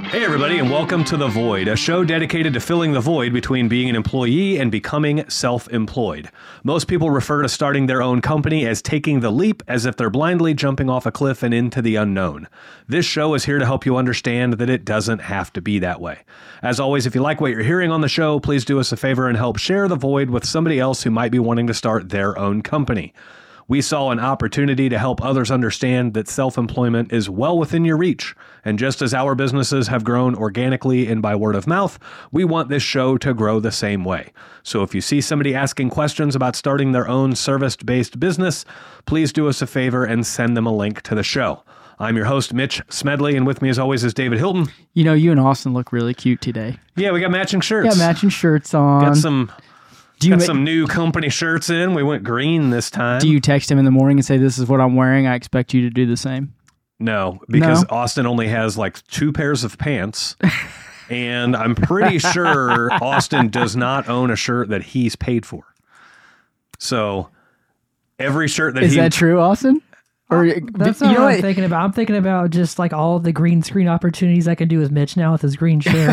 Hey everybody, and welcome to The Void, a show dedicated to filling the void between being an employee and becoming self-employed. Most people refer to starting their own company as taking the leap, as if they're blindly jumping off a cliff and into the unknown. This show is here to help you understand that it doesn't have to be that way. As always, if you like what you're hearing on the show, please do us a favor and help share The Void with somebody else who might be wanting to start their own company. We saw an opportunity to help others understand that self-employment is well within your reach. And just as our businesses have grown organically and by word of mouth, we want this show to grow the same way. So if you see somebody asking questions about starting their own service-based business, please do us a favor and send them a link to the show. I'm your host, Mitch Smedley, and with me as always is David Hilton. You know, you and Austin look really cute today. Yeah, we got matching shirts. Got matching shirts on. Got some new company shirts in. We went green this time. Do you text him in the morning and say, this is what I'm wearing? I expect you to do the same. No, because Austin only has like 2 pairs of pants. And I'm pretty sure Austin does not own a shirt that he's paid for. So every shirt that Is that true, Austin? Or that's not what I'm thinking about. I'm thinking about just like all of the green screen opportunities I can do with Mitch now with his green shirt.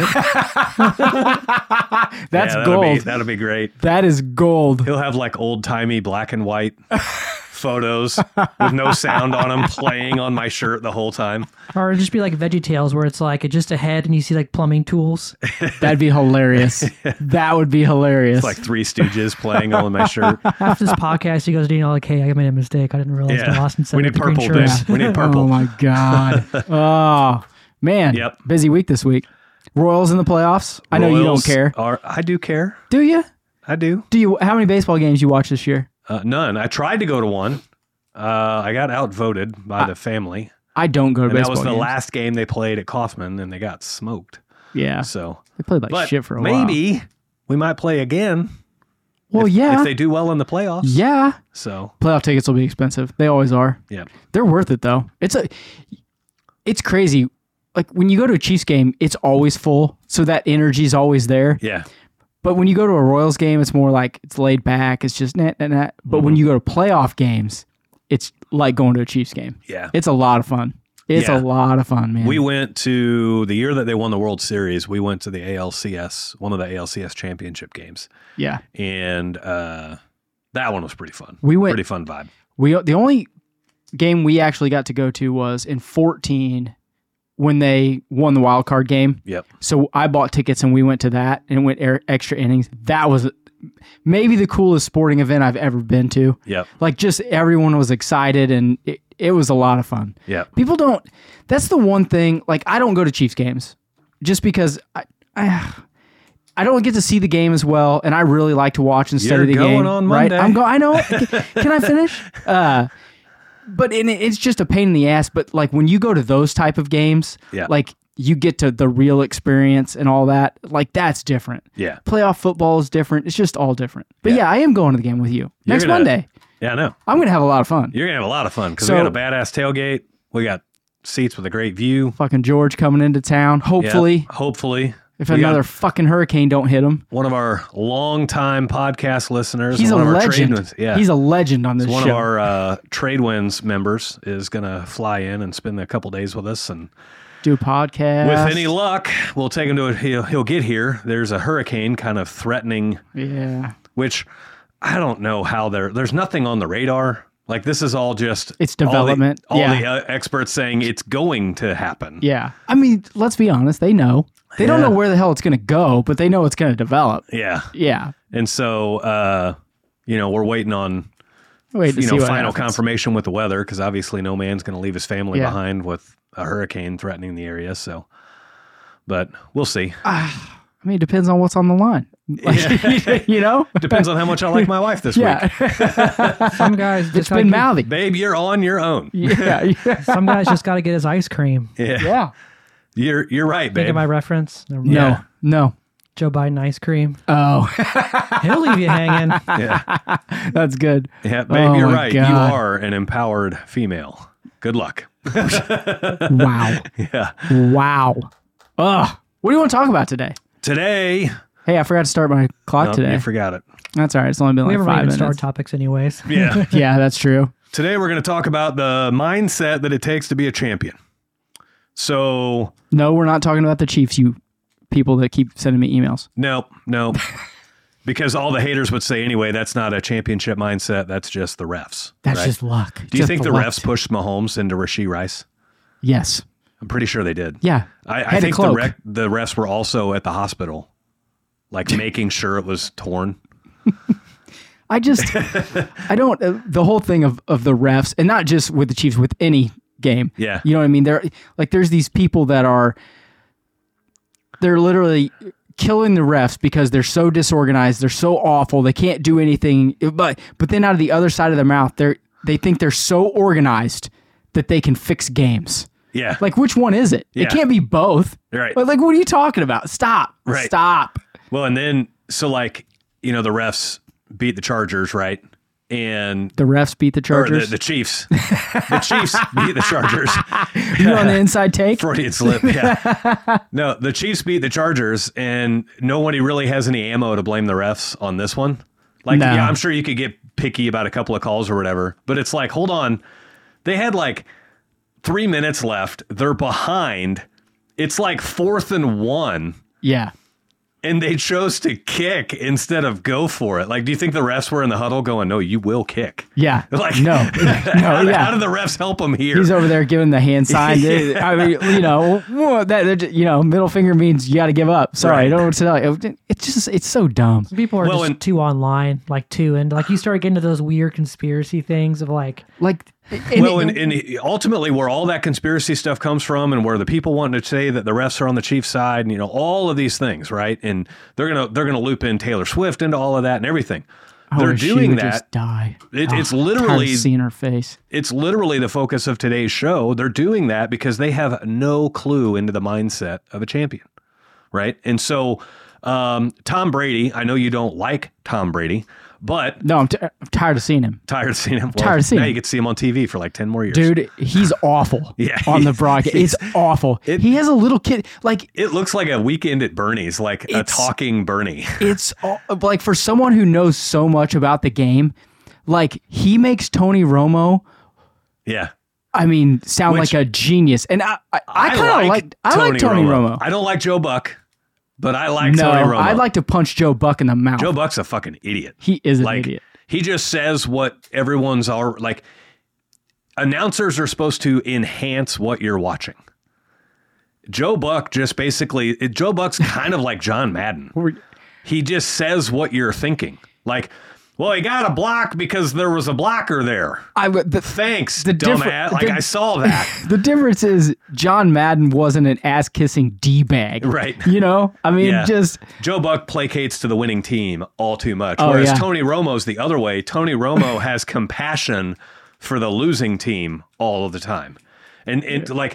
That's gold. That'll be great. That is gold. He'll have like old-timey black and white photos with no sound on them playing on my shirt the whole time. Or it'd just be like VeggieTales where it's like just a head and you see like plumbing tools. That'd be hilarious. That would be hilarious. It's like Three Stooges playing on my shirt. After this podcast, he goes, like, hey, I made a mistake. I didn't realize that Austin said we need purple, green shirt. We need purple. Oh my God. Oh, man. Yep. Busy week this week. Royals in the playoffs. I know you don't care. I do care. Do you? I do. How many baseball games you watch this year? None. I tried to go to one. I got outvoted by the family. I don't go to baseball games. That was the games. last game they played at Kauffman, and they got smoked. Yeah. So they played like shit for a while. Maybe we might play again. Well, if they do well in the playoffs. Yeah. So playoff tickets will be expensive. They always are. Yeah. They're worth it though. It's crazy. Like when you go to a Chiefs game, it's always full, so that energy is always there. Yeah. But when you go to a Royals game, it's more like it's laid back. It's just nah. But when you go to playoff games, it's like going to a Chiefs game. Yeah. It's a lot of fun. It's a lot of fun, man. We went to the year that they won the World Series. We went to the ALCS, one of the ALCS championship games. Yeah. And that one was pretty fun. Pretty fun vibe. The only game we actually got to go to was in 2014 when they won the wild card game. Yep. So I bought tickets and we went to that and went extra innings. That was maybe the coolest sporting event I've ever been to. Yep. Like just everyone was excited and it was a lot of fun. Yeah. People don't, that's the one thing, like I don't go to Chiefs games just because I don't get to see the game as well. And I really like to watch and study the game. You're going on Monday. Right? I know. Can I finish? But it's just a pain in the ass. But like when you go to those type of games, like you get to the real experience and all that. Like that's different. Yeah. Playoff football is different. It's just all different. But yeah, I am going to the game with you next Monday. Yeah, I know. I'm going to have a lot of fun. You're going to have a lot of fun because we got a badass tailgate. We got seats with a great view. Fucking George coming into town. Hopefully. Yep, hopefully. If another fucking hurricane don't hit him. One of our longtime podcast listeners. He's one a of legend. He's a legend on this show. One of our Tradewinds members is going to fly in and spend a couple days with us and do a podcast. With any luck, we'll take him to it. He'll get here. There's a hurricane kind of threatening. Yeah. Which I don't know how there's nothing on the radar. Like this is all just it's development. All the experts saying it's going to happen. Yeah. I mean, let's be honest. They know. They don't know where the hell it's going to go, but they know it's going to develop. Yeah. Yeah. And so, we're waiting on final confirmation with the weather because obviously no man's going to leave his family behind with a hurricane threatening the area. So, but we'll see. I mean, it depends on what's on the line. Like, you know? Depends on how much I like my wife this week. Some guys it's been mouthy. Babe, you're on your own. Yeah. Some guys just got to get his ice cream. Yeah. You're right, babe. Think of my reference? No. Joe Biden ice cream. Oh. He'll leave you hanging. Yeah. That's good. Yeah, babe, you're right. God. You are an empowered female. Good luck. Wow. Yeah. Wow. Ugh. What do you want to talk about today? Today. Hey, I forgot to start my clock today. You forgot it. That's all right. It's only been like 5 minutes. We haven't started topics anyways. Yeah. Yeah, that's true. Today we're going to talk about the mindset that it takes to be a champion. So no, we're not talking about the Chiefs, you people that keep sending me emails. No. Because all the haters would say anyway, that's not a championship mindset. That's just the refs. That's right? just luck. Do you think the refs pushed Mahomes into Rashee Rice? Yes. I'm pretty sure they did. Yeah. I think the refs were also at the hospital, like making sure it was torn. I don't, the whole thing of the refs, and not just with the Chiefs, with any game. Yeah. You know what I mean? There's these people that they're literally killing the refs because they're so disorganized, they're so awful, they can't do anything. But then out of the other side of their mouth, they think they're so organized that they can fix games. Yeah. Like, which one is it? Yeah. It can't be both. Right. But like, what are you talking about? Stop. Right. Stop. Well, and then, so like, the refs beat the Chargers, right? And the refs beat the Chargers? Or the Chiefs. The Chiefs beat the Chargers. You on the inside take? Freudian slip, yeah. No, the Chiefs beat the Chargers, and nobody really has any ammo to blame the refs on this one. Like, yeah, I'm sure you could get picky about a couple of calls or whatever, but it's like, hold on. They had like 3 minutes left. They're behind. It's like 4th and 1. Yeah. And they chose to kick instead of go for it. Like, do you think the refs were in the huddle going, no, you will kick? Yeah. Like, no. How did the refs help him here? He's over there giving the hand sign. I mean, middle finger means you got to give up. Sorry, right. I don't know what to tell you. It's so dumb. Some people are just too online, and like you start getting into those weird conspiracy things of like. And ultimately where all that conspiracy stuff comes from and where the people want to say that the refs are on the Chiefs side and, all of these things, right? And they're gonna loop in Taylor Swift into all of that and everything. They're doing that. Just die. It's literally seeing her face. It's literally the focus of today's show. They're doing that because they have no clue into the mindset of a champion, right? And so Tom Brady, I know you don't like Tom Brady, but no, I'm tired of seeing him. Tired of seeing him. Now you get to see him on TV for like 10 more years. Dude, he's awful. Yeah, on the broadcast, it's awful. He has a little kid. Like, it looks like a Weekend at Bernie's, like a talking Bernie. It's like, for someone who knows so much about the game, like, he makes Tony Romo. Yeah. I mean, sound like a genius, and I kind of like Tony Romo. I don't like Joe Buck. But I like Tony Romo. I'd like to punch Joe Buck in the mouth. Joe Buck's a fucking idiot. He is an idiot. He just says what everyone's like. Announcers are supposed to enhance what you're watching. Joe Buck just Joe Buck's kind of like John Madden. He just says what you're thinking. Like, well, he got a block because there was a blocker there. Thanks, dumbass. I saw that. The difference is John Madden wasn't an ass-kissing D-bag. Right. I mean, just... Joe Buck placates to the winning team all too much. Whereas Tony Romo's the other way. Tony Romo has compassion for the losing team all of the time. And like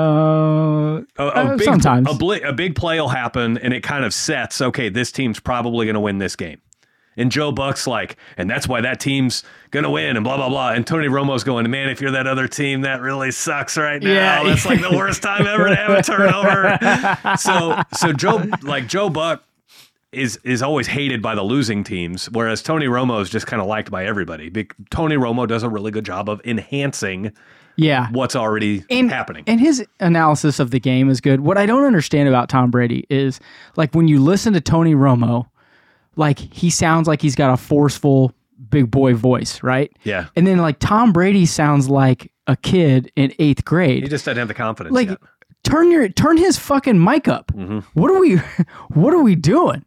sometimes a big play will happen and it kind of sets, okay, this team's probably going to win this game. And Joe Buck's like, and that's why that team's going to win and blah, blah, blah. And Tony Romo's going, man, if you're that other team, that really sucks right now. Yeah. That's like the worst time ever to have a turnover. So Joe Buck is always hated by the losing teams, whereas Tony Romo is just kind of liked by everybody. Tony Romo does a really good job of enhancing what's already happening. And his analysis of the game is good. What I don't understand about Tom Brady is, like, when you listen to Tony Romo, like, he sounds like he's got a forceful big boy voice, right? Yeah. And then, like, Tom Brady sounds like a kid in 8th grade. He just doesn't have the confidence like, yet. Turn his fucking mic up. Mm-hmm. What are we doing?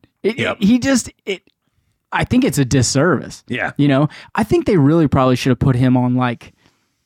I think it's a disservice. Yeah. I think they really probably should have put him on, like,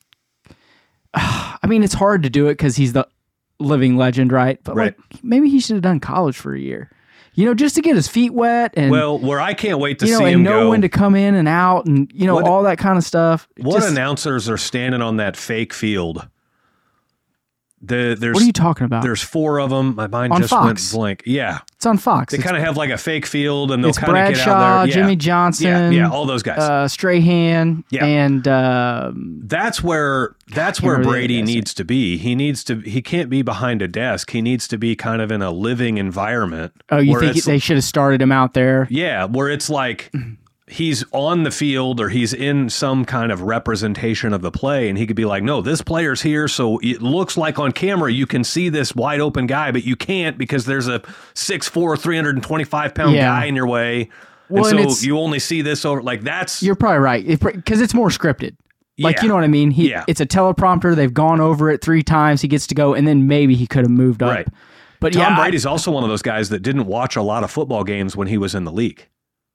I mean, it's hard to do it because he's the living legend, right? But like, maybe he should have done college for a year. Just to get his feet wet and where I can't wait to see and him know when to come in and out and all that kind of stuff. What announcers are standing on that fake field? What are you talking about? There's 4 of them. My mind on just Fox. went blank. Yeah. It's on Fox. They kind of have like a fake field and they'll it's kind of get out there. Jimmy Johnson. Yeah, all those guys. Strahan. Yeah. And that's where Brady needs to be. He can't be behind a desk. He needs to be kind of in a living environment. Oh, you think they should have started him out there? Yeah, where it's like he's on the field or he's in some kind of representation of the play, and he could be like, no, this player's here, so it looks like on camera you can see this wide open guy, but you can't because there's a 6'4", 325-pound guy in your way. Well, and so you only see this over, like that's... You're probably right, because it's more scripted. Like, you know what I mean? It's a teleprompter, they've gone over it 3 times, he gets to go, and then maybe he could have moved up. Right. But Tom Brady's also one of those guys that didn't watch a lot of football games when he was in the league.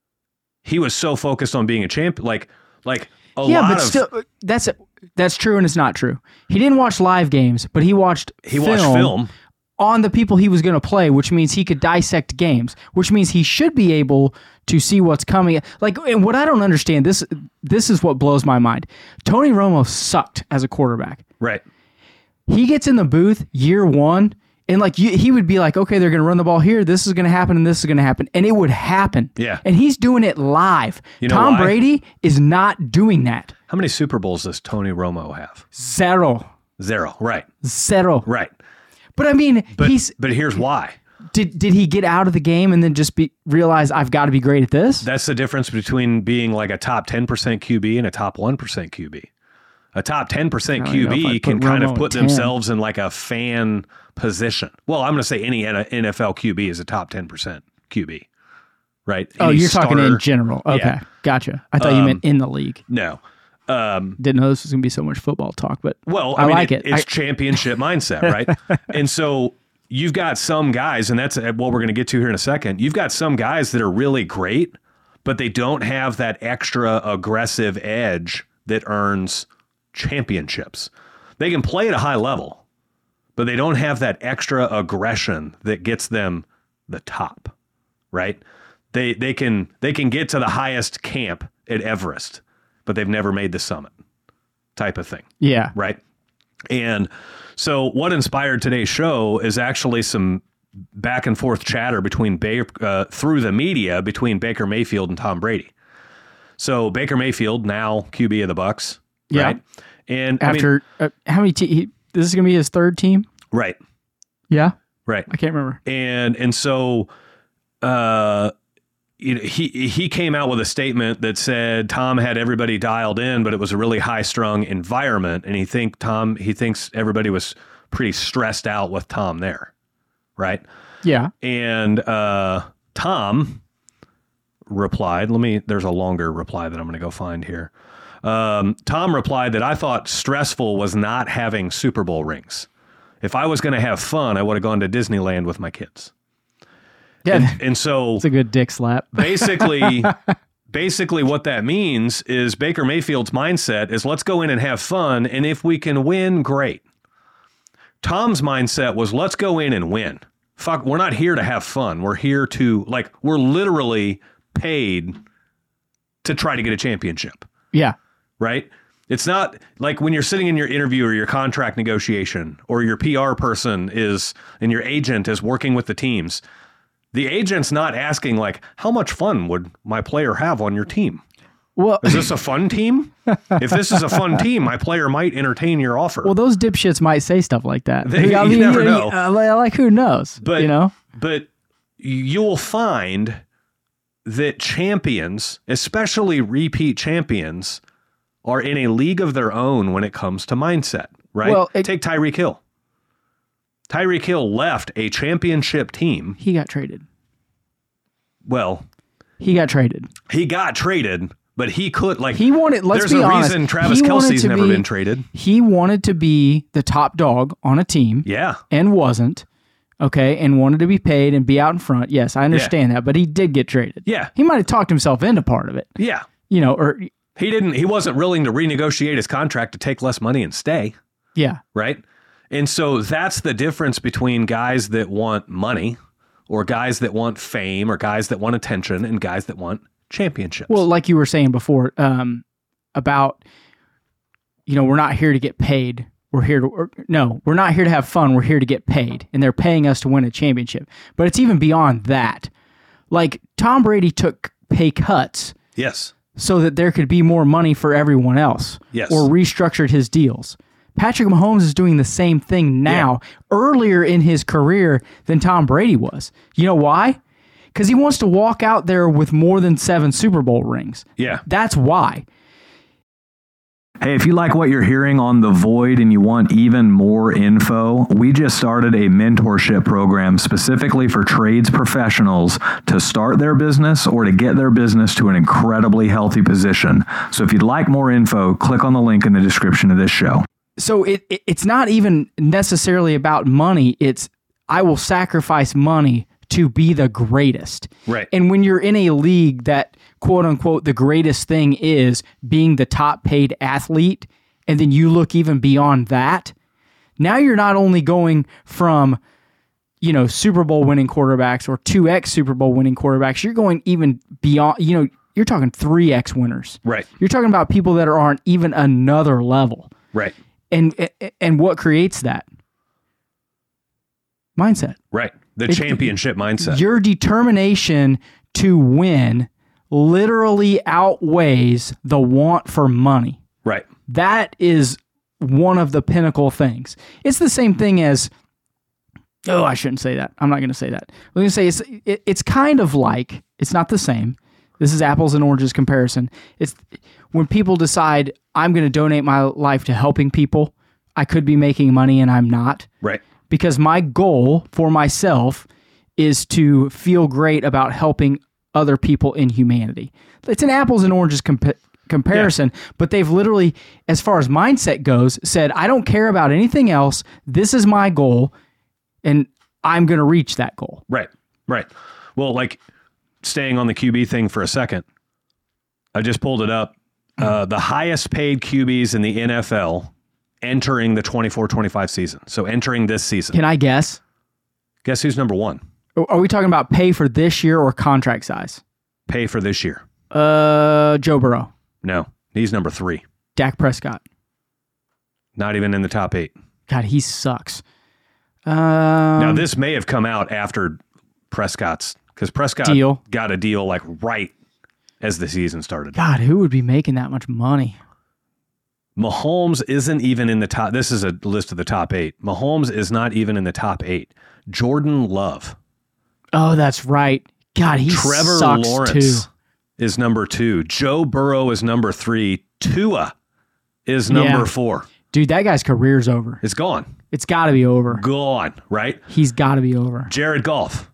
He was so focused on being a champion, like a lot of... Still, that's true and it's not true. He didn't watch live games, but he watched film on the people he was going to play, which means he could dissect games, which means he should be able to see what's coming. Like, and what I don't understand, this is what blows my mind. Tony Romo sucked as a quarterback. Right. He gets in the booth year 1, and like he would be like, okay, they're going to run the ball here. This is going to happen, and this is going to happen, and it would happen. Yeah. And he's doing it live. You know Tom why? Brady is not doing that. How many Super Bowls does Tony Romo have? 0. Right. 0. Right. But I mean, but here's why. Did he get out of the game and then just realize I've got to be great at this? That's the difference between being like a top 10% QB and a top 1% QB. A top 10% QB can kind of put themselves in like a fan position. Well, I'm going to say any NFL QB is a top 10% QB, right? You're talking in general. Okay, yeah. Gotcha. I thought you meant in the league. No. Didn't know this was going to be so much football talk, but I mean, like it. It's championship mindset, right? And so you've got some guys, and that's what we're going to get to here in a second. You've got some guys that are really great, but they don't have that extra aggressive edge that earns championships. They can play at a high level, but they don't have that extra aggression that gets them the top, right? They can get to the highest camp at Everest, but they've never made the summit type of thing. Yeah. Right. And so what inspired today's show is actually some back and forth chatter between through the media between Baker Mayfield and Tom Brady. So Baker Mayfield, now QB of the Bucs. Yeah. Right? And after how many this is going to be his 3rd team? Right. Yeah. Right. I can't remember. And so he came out with a statement that said Tom had everybody dialed in, but it was a really high-strung environment, and he thinks everybody was pretty stressed out with Tom there, right? Yeah. And Tom replied, there's a longer reply that I'm going to go find here. Tom replied that I thought stressful was not having Super Bowl rings. If I was going to have fun, I would have gone to Disneyland with my kids. Yeah, and so it's a good dick slap. basically what that means is Baker Mayfield's mindset is let's go in and have fun, and if we can win, great. Tom's mindset was let's go in and win. Fuck, we're not here to have fun. We're here to, we're literally paid to try to get a championship. Yeah. Right? It's not like when you're sitting in your interview or your contract negotiation or your PR person and your agent is working with the teams. The agent's not asking, how much fun would my player have on your team? Well, is this a fun team? If this is a fun team, my player might entertain your offer. Well, those dipshits might say stuff like that. You never know. Who knows? But, But you'll find that champions, especially repeat champions, are in a league of their own when it comes to mindset, right? Well, take Tyreek Hill. Tyreek Hill left a championship team. He got traded. Well, he got traded. But he could, he wanted, let's be honest. There's a reason Travis Kelce's never been traded. He wanted to be the top dog on a team. Yeah. And wasn't. Okay. And wanted to be paid and be out in front. Yes, I understand that. But he did get traded. Yeah. He might have talked himself into part of it. Yeah. Or he wasn't willing to renegotiate his contract to take less money and stay. Yeah. Right. And so that's the difference between guys that want money or guys that want fame or guys that want attention and guys that want championships. Well, like you were saying before, about, we're not here to get paid. We're not here to have fun. We're here to get paid. And they're paying us to win a championship. But it's even beyond that. Tom Brady took pay cuts. Yes. So that there could be more money for everyone else. Yes. Or restructured his deals. Patrick Mahomes is doing the same thing now, earlier in his career than Tom Brady was. You know why? Because he wants to walk out there with more than 7 Super Bowl rings. Yeah. That's why. Hey, if you like what you're hearing on The Void and you want even more info, we just started a mentorship program specifically for trades professionals to start their business or to get their business to an incredibly healthy position. So if you'd like more info, click on the link in the description of this show. So it's not even necessarily about money. It's I will sacrifice money to be the greatest. Right. And when you're in a league that, quote unquote, the greatest thing is being the top paid athlete, and then you look even beyond that, now you're not only going from, Super Bowl winning quarterbacks or 2X Super Bowl winning quarterbacks, you're going even beyond, you're talking 3X winners. Right. You're talking about people that are on even another level. Right. And what creates that? Mindset. Right. The championship mindset. Your determination to win literally outweighs the want for money. Right. That is one of the pinnacle things. It's the same thing as, I shouldn't say that. I'm not going to say that. I'm going to say it's kind of like, it's not the same. This is apples and oranges comparison. It's when people decide I'm going to donate my life to helping people, I could be making money and I'm not. Right. Because my goal for myself is to feel great about helping other people in humanity. It's an apples and oranges comparison, but they've literally, as far as mindset goes, said, I don't care about anything else. This is my goal, and I'm going to reach that goal. Right, right. Well, like staying on the QB thing for a second, I just pulled it up. The highest paid QBs in the NFL entering the 24-25 season. So entering this season. Can I guess? Guess who's number 1? Are we talking about pay for this year or contract size? Pay for this year. Joe Burrow. No, he's number 3. Dak Prescott. Not even in the top 8. God, he sucks. Now, this may have come out after Prescott's, because Prescott got a deal like right as the season started. God, who would be making that much money? Mahomes isn't even in the top. This is a list of the top 8. Mahomes is not even in the top 8. Jordan Love. Oh, that's right. God, he Trevor sucks Lawrence too. Is number 2. Joe Burrow is number 3. Tua is number 4. Dude, that guy's career's over. It's gone. It's got to be over. Gone, right? He's got to be over. Jared Goff.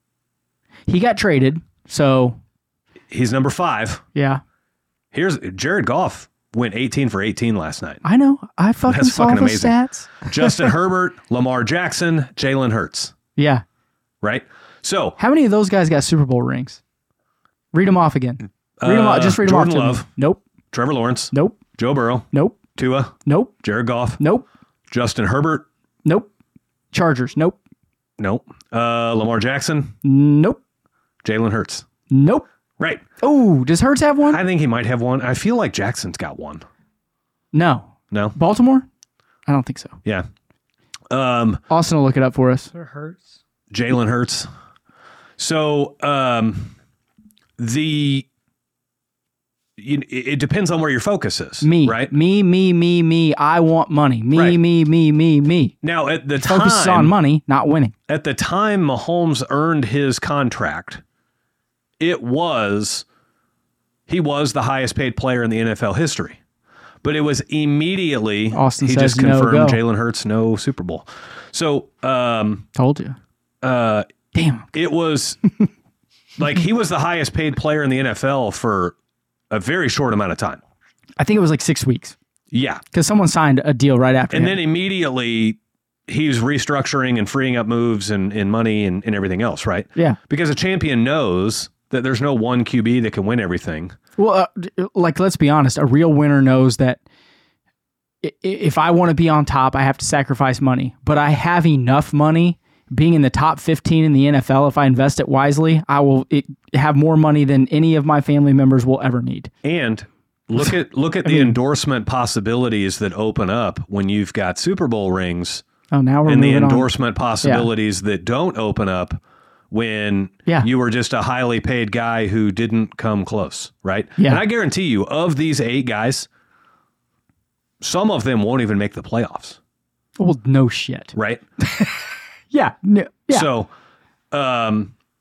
He got traded, so... He's number 5. Yeah. Here's Jared Goff. Went 18 for 18 last night. I know. I fucking That's saw fucking the amazing. stats. Justin Herbert, Lamar Jackson, Jalen Hurts. Yeah. Right? So, how many of those guys got Super Bowl rings? Read them off again. Read them off. Just read Jordan them off. Love. Nope. Trevor Lawrence. Nope. Joe Burrow. Nope. Tua. Nope. Jared Goff. Nope. Justin Herbert. Nope. Chargers. Nope. Nope. Lamar Jackson. Nope. Jalen Hurts. Nope. Right. Oh, does Hurts have one? I think he might have one. I feel like Jackson's got one. No. No? Baltimore? I don't think so. Yeah. Austin will look it up for us. Hurts. Jalen Hurts. So, it depends on where your focus is. Me. Right? Me. I want money. Me. Now, at the Focus time, on money, not winning. At the time Mahomes earned his contract, he was the highest paid player in the NFL history. But it was immediately, Austin he says just confirmed no go. Jalen Hurts, no Super Bowl. So, Told you. Damn. it was like he was the highest paid player in the NFL for a very short amount of time. I think it was like 6 weeks Yeah. because someone signed a deal right after And him. then immediately he's restructuring and freeing up moves and money and everything else, right? Yeah. Because a champion knows that there's no one QB that can win everything. Well, let's be honest. A real winner knows that if I want to be on top, I have to sacrifice money. But I have enough money. Being in the top 15 in the NFL, if I invest it wisely, I will have more money than any of my family members will ever need. And look at the endorsement possibilities that open up when you've got Super Bowl rings. Oh, now we're and the moving on. endorsement possibilities that don't open up when you were just a highly paid guy who didn't come close, right? Yeah. And I guarantee you, of these 8 guys, some of them won't even make the playoffs, Well, no shit. right? Yeah. No, yeah. So,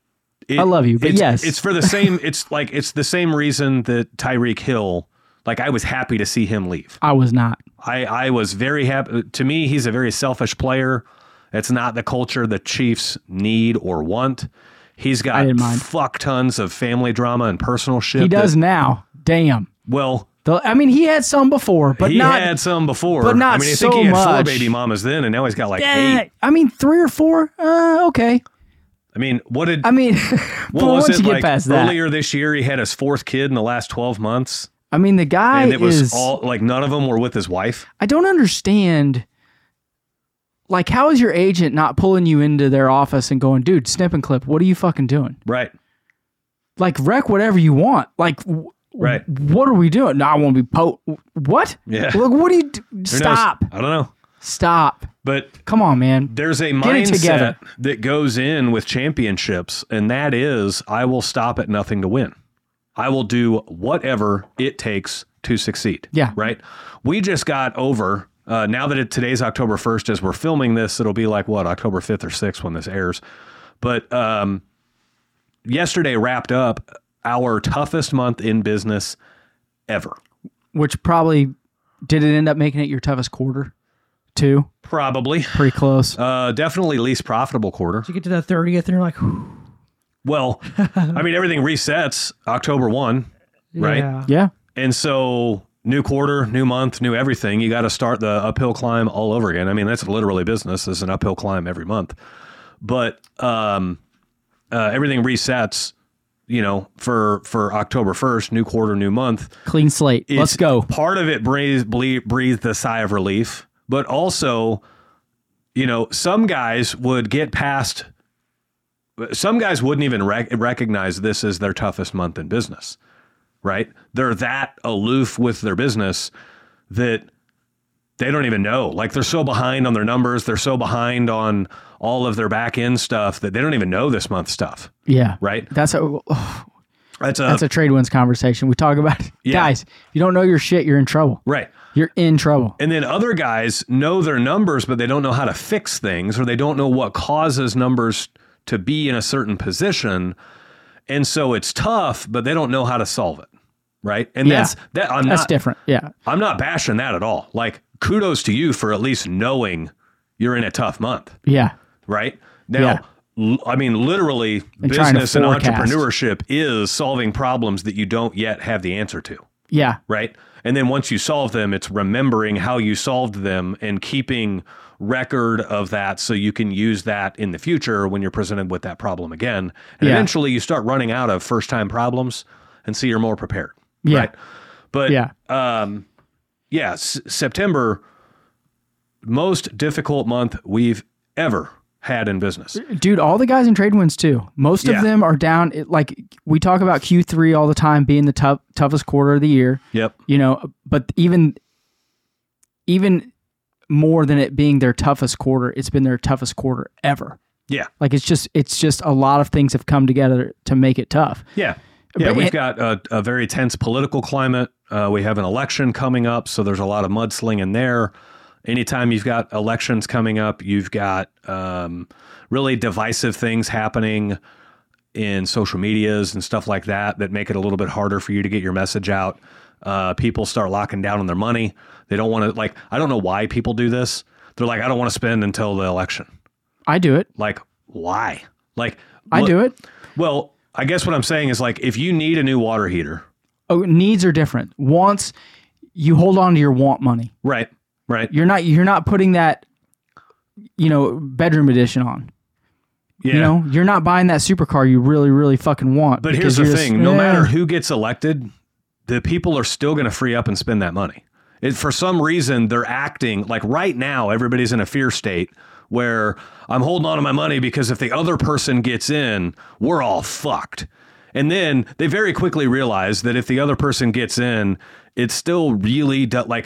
I love you, but yes. It's for the same, it's the same reason that Tyreek Hill, like I was happy to see him leave. I was not. I was very happy. To me, he's a very selfish player. It's not the culture the Chiefs need or want. He's got fuck tons of family drama and personal shit. He does now. Damn. Well, I mean, he had some before, but he not. He had some before, but not I mean, I so think he had much. 4 baby mamas then, and now he's got like 8. I mean, 3 or 4. Okay. I mean, what was once it you get like past that, earlier this year? He had his 4th kid in the last 12 months. I mean, the guy and it was all like none of them were with his wife. I don't understand. Like, how is your agent not pulling you into their office and going, dude, snip and clip? What are you fucking doing? Right. Like, wreck whatever you want. Like, right. What are we doing? No, I won't be What? Yeah. Look, what do you do? Stop. I don't know. Stop. But come on, man. There's a mindset that goes in with championships, and that is I will stop at nothing to win. I will do whatever it takes to succeed. Yeah. Right? We just got over, now that today's October 1st, as we're filming this, it'll be like, October 5th or 6th when this airs. But yesterday wrapped up our toughest month in business ever. Which probably, did it end up making it your toughest quarter too? Probably. Pretty close. Definitely least profitable quarter. Did you get to the 30th and you're like, whew. Well, I mean, everything resets October 1, right? Yeah. And so new quarter, new month, new everything. You got to start the uphill climb all over again. I mean, that's literally business. It's an uphill climb every month. But everything resets, for October 1st, new quarter, new month. Clean slate. Let's go. Part of it breathed a sigh of relief, but also, some guys would get past. Some guys wouldn't even recognize this as their toughest month in business, right? They're that aloof with their business that they don't even know. Like, they're so behind on their numbers. They're so behind on all of their back end stuff that they don't even know this month's stuff. Yeah. Right? That's a trade wins conversation. We talk about it. Yeah. Guys, if you don't know your shit, you're in trouble. Right. You're in trouble. And then other guys know their numbers, but they don't know how to fix things, or they don't know what causes numbers to be in a certain position. And so it's tough, but they don't know how to solve it. Right. And that's different. Yeah. I'm not bashing that at all. Like, kudos to you for at least knowing you're in a tough month. Yeah. Right. Now, I mean, literally, business and entrepreneurship is solving problems that you don't yet have the answer to. Yeah. Right. And then once you solve them, it's remembering how you solved them and keeping record of that so you can use that in the future when you're presented with that problem again. And eventually you start running out of first-time problems, and so you're more prepared. Yeah. Right. But September, most difficult month we've ever had in business. Dude, all the guys in trade wins too. Most of them are down. Like, we talk about Q3 all the time being the toughest quarter of the year. Yep. But even more than it being their toughest quarter, it's been their toughest quarter ever. Yeah. Like, it's just a lot of things have come together to make it tough. Yeah. Yeah, we've got a very tense political climate. We have an election coming up, so there's a lot of mudslinging there. Anytime you've got elections coming up, you've got really divisive things happening in social medias and stuff like that make it a little bit harder for you to get your message out. People start locking down on their money. They don't want to, I don't know why people do this. They're like, I don't want to spend until the election. I do it. Like, why? I do it. Well, I guess what I'm saying is, if you need a new water heater. Oh, needs are different. Wants, you hold on to your want money. Right. Right. You're not putting that, bedroom edition on. Yeah. You're not buying that supercar you really, really fucking want. But here's the thing. No matter who gets elected, the people are still going to free up and spend that money. For some reason, they're acting like right now, everybody's in a fear state where I'm holding on to my money because if the other person gets in, we're all fucked. And then they very quickly realize that if the other person gets in, it's still really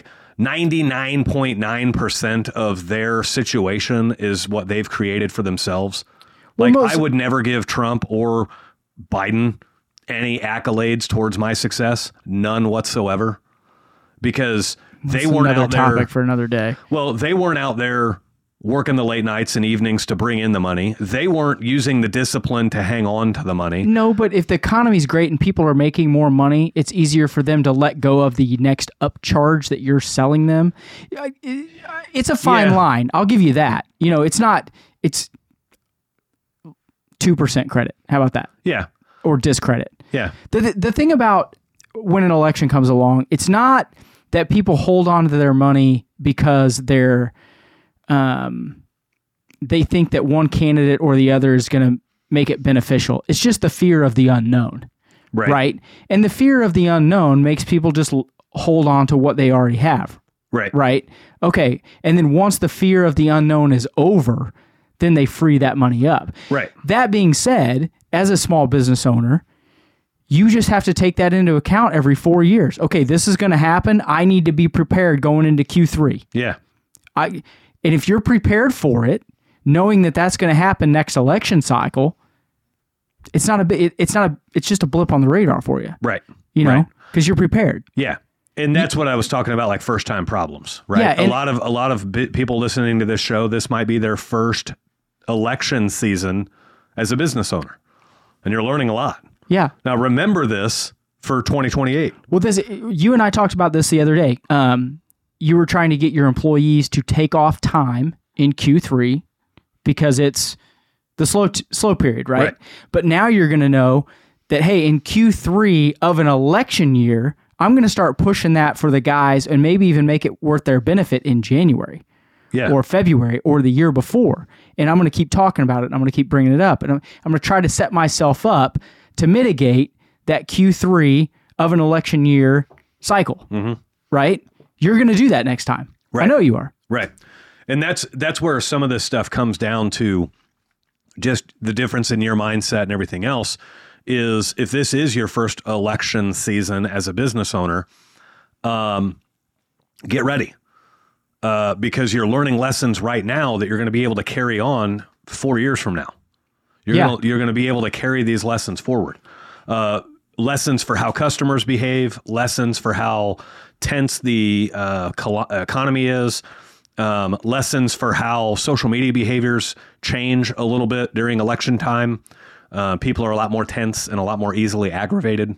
99.9% of their situation is what they've created for themselves. I would never give Trump or Biden any accolades towards my success, none whatsoever, because they weren't out there. Topic for another day. Well, they weren't out there working the late nights and evenings to bring in the money. They weren't using the discipline to hang on to the money. No, but if the economy's great and people are making more money, it's easier for them to let go of the next upcharge that you're selling them. It's a fine line. I'll give you that. It's 2% credit. How about that? Yeah. Or discredit. Yeah. The thing about when an election comes along, it's not that people hold on to their money because they think that one candidate or the other is going to make it beneficial. It's just the fear of the unknown, right? And the fear of the unknown makes people just hold on to what they already have, right? Okay, and then once the fear of the unknown is over, then they free that money up. Right. That being said, as a small business owner, you just have to take that into account every 4 years. Okay, this is going to happen. I need to be prepared going into Q3. Yeah. And if you're prepared for it, knowing that that's going to happen next election cycle, it's just a blip on the radar for you. Right. Because you're prepared. Yeah. And that's what I was talking about, like first time problems, right? Yeah, a lot of people listening to this show, this might be their first election season as a business owner, and you're learning a lot. Yeah. Now remember this for 2028. Well, you and I talked about this the other day. You were trying to get your employees to take off time in Q3 because it's the slow period, right? But now you're going to know that, hey, in Q3 of an election year, I'm going to start pushing that for the guys and maybe even make it worth their benefit in January or February or the year before. And I'm going to keep talking about it. And I'm going to keep bringing it up. And I'm going to try to set myself up to mitigate that Q3 of an election year cycle, right? You're going to do that next time. Right. I know you are. Right. And that's where some of this stuff comes down to, just the difference in your mindset and everything else is, if this is your first election season as a business owner, get ready. Because you're learning lessons right now that you're going to be able to carry on 4 years from now. You're going to be able to carry these lessons forward. Lessons for how customers behave, lessons for how tense the economy is, lessons for how social media behaviors change a little bit during election time. People are a lot more tense and a lot more easily aggravated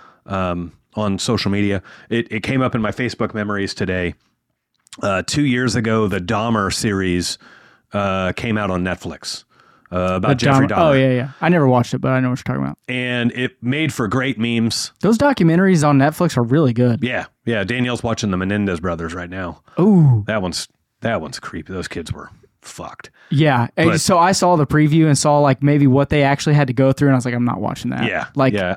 on social media. It came up in my Facebook memories today. 2 years ago, the Dahmer series came out on Netflix. About Jeffrey Dahmer. Oh, yeah. I never watched it, but I know what you're talking about. And it made for great memes. Those documentaries on Netflix are really good. Yeah. Danielle's watching the Menendez brothers right now. Ooh. That one's creepy. Those kids were fucked. Yeah. So I saw the preview and saw like maybe what they actually had to go through, and I was like, I'm not watching that. Yeah.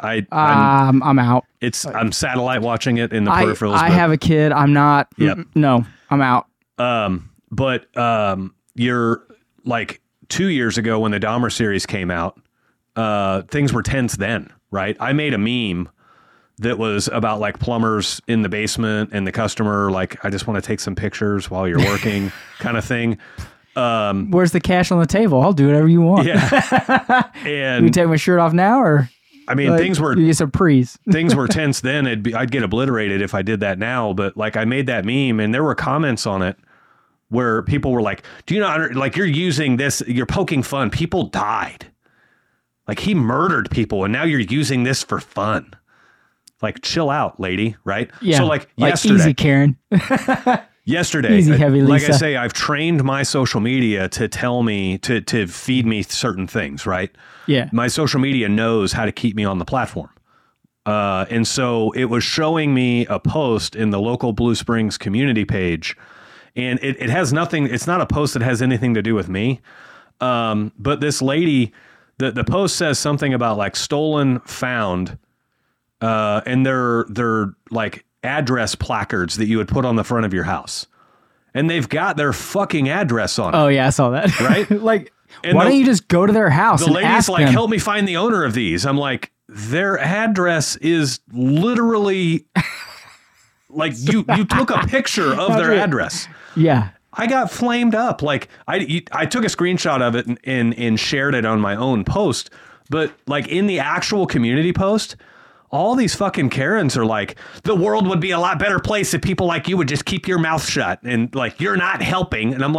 I'm out. I'm satellite watching it in the peripherals. I have a kid. I'm not. Yep. No, I'm out. But you're like 2 years ago when the Dahmer series came out, things were tense then, right? I made a meme that was about like plumbers in the basement and the customer, like, I just want to take some pictures while you're working kind of thing. Where's the cash on the table? I'll do whatever you want. Yeah. And you take my shirt off now, or I mean, like, things were you get some prees. Things were tense then. I'd get obliterated if I did that now. But like, I made that meme and there were comments on it where people were like, do you know, like, you're using this, you're poking fun. People died. Like, he murdered people and now you're using this for fun. Like, chill out, lady, right? Yeah. So like yesterday. Easy, Karen. Yesterday, easy, heavy Lisa. Like I say, I've trained my social media to tell me, to feed me certain things, right? Yeah. My social media knows how to keep me on the platform. And so it was showing me a post in the local Blue Springs community page. And it has nothing, it's not a post that has anything to do with me. But this lady, the post says something about like stolen, found, and they're like address placards that you would put on the front of your house. And they've got their fucking address on it. Oh yeah, I saw that. Right? Like, why don't you just go to their house and ask them? The lady's like, help me find the owner of these. I'm like, their address is literally like you took a picture of their address. Yeah. I got flamed up. Like, I took a screenshot of it and shared it on my own post. But like, in the actual community post, all these fucking Karens are like, the world would be a lot better place if people like you would just keep your mouth shut. And like, you're not helping. And I'm like,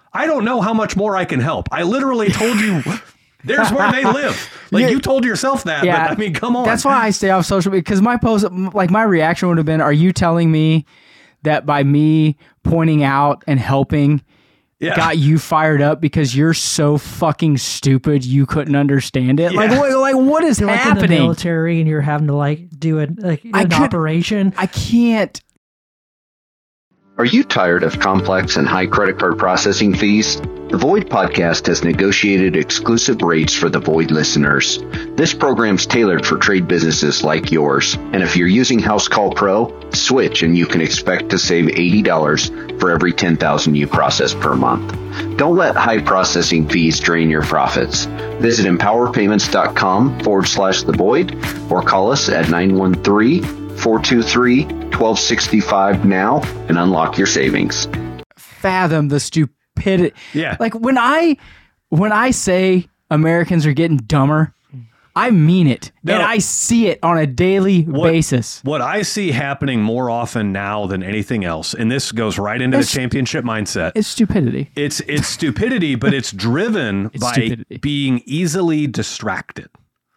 I don't know how much more I can help. I literally told you there's where they live. Like, you told yourself that, but I mean, come on. That's why I stay off social media, because my post, like, my reaction would have been, are you telling me that by me pointing out and helping got you fired up because you're so fucking stupid you couldn't understand it? Like, what is you're happening? Like in the military, and you're having to like do an operation. I can't. Are you tired of complex and high credit card processing fees? The Void Podcast has negotiated exclusive rates for the Void listeners. This program's tailored for trade businesses like yours. And if you're using House Call Pro, switch and you can expect to save $80 for every 10,000 you process per month. Don't let high processing fees drain your profits. Visit empowerpayments.com/the Void or call us at 913-423-1265 now and unlock your savings. Fathom the stupidity. Yeah. Like, when I say Americans are getting dumber, I mean it. No. And I see it on a daily basis. What I see happening more often now than anything else, and this goes right into the championship mindset. It's stupidity. It's stupidity, but it's driven by stupidity. Being easily distracted.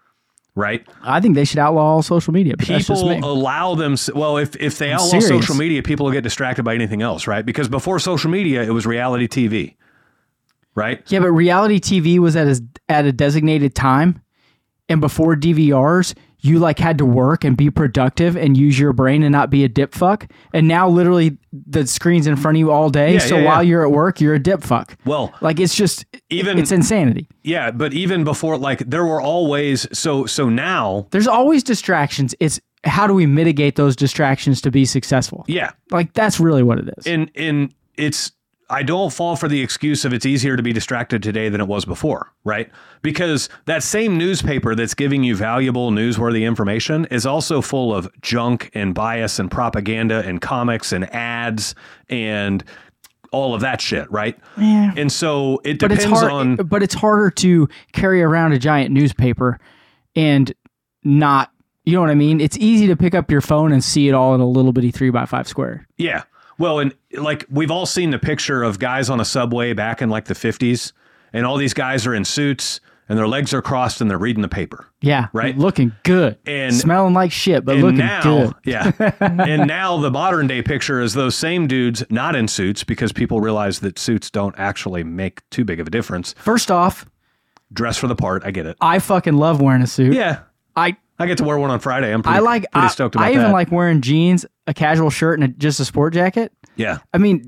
Right? I think they should outlaw all social media. But that's just me. People allow them. Well, if they outlaw serious. social media, people will get distracted by anything else, right? Because before social media, it was reality TV, right? Yeah, but reality TV was at a designated time, and before DVRs, you like had to work and be productive and use your brain and not be a dip fuck. And now, literally, the screen's in front of you all day. While you're at work, you're a dip fuck. Well, like, it's just it's insanity. Yeah, but even before, like, there were always so now there's always distractions. It's how do we mitigate those distractions to be successful? Yeah, like, that's really what it is. And it's. I don't fall for the excuse of it's easier to be distracted today than it was before, right? Because that same newspaper that's giving you valuable, newsworthy information is also full of junk and bias and propaganda and comics and ads and all of that shit, right? Yeah. And so it depends on... But it's harder to carry around a giant newspaper and not... You know what I mean? It's easy to pick up your phone and see it all in a little bitty 3x5 square. Yeah. Well, and like we've all seen the picture of guys on a subway back in like the 50s, and all these guys are in suits and their legs are crossed and they're reading the paper. Yeah. Right? Looking good. And smelling like shit, but looking good. Yeah. And now the modern day picture is those same dudes not in suits, because people realize that suits don't actually make too big of a difference. First off, dress for the part. I get it. I fucking love wearing a suit. Yeah. I get to wear one on Friday. I'm pretty stoked about that. I even like wearing jeans, a casual shirt, and just a sport jacket. Yeah. I mean,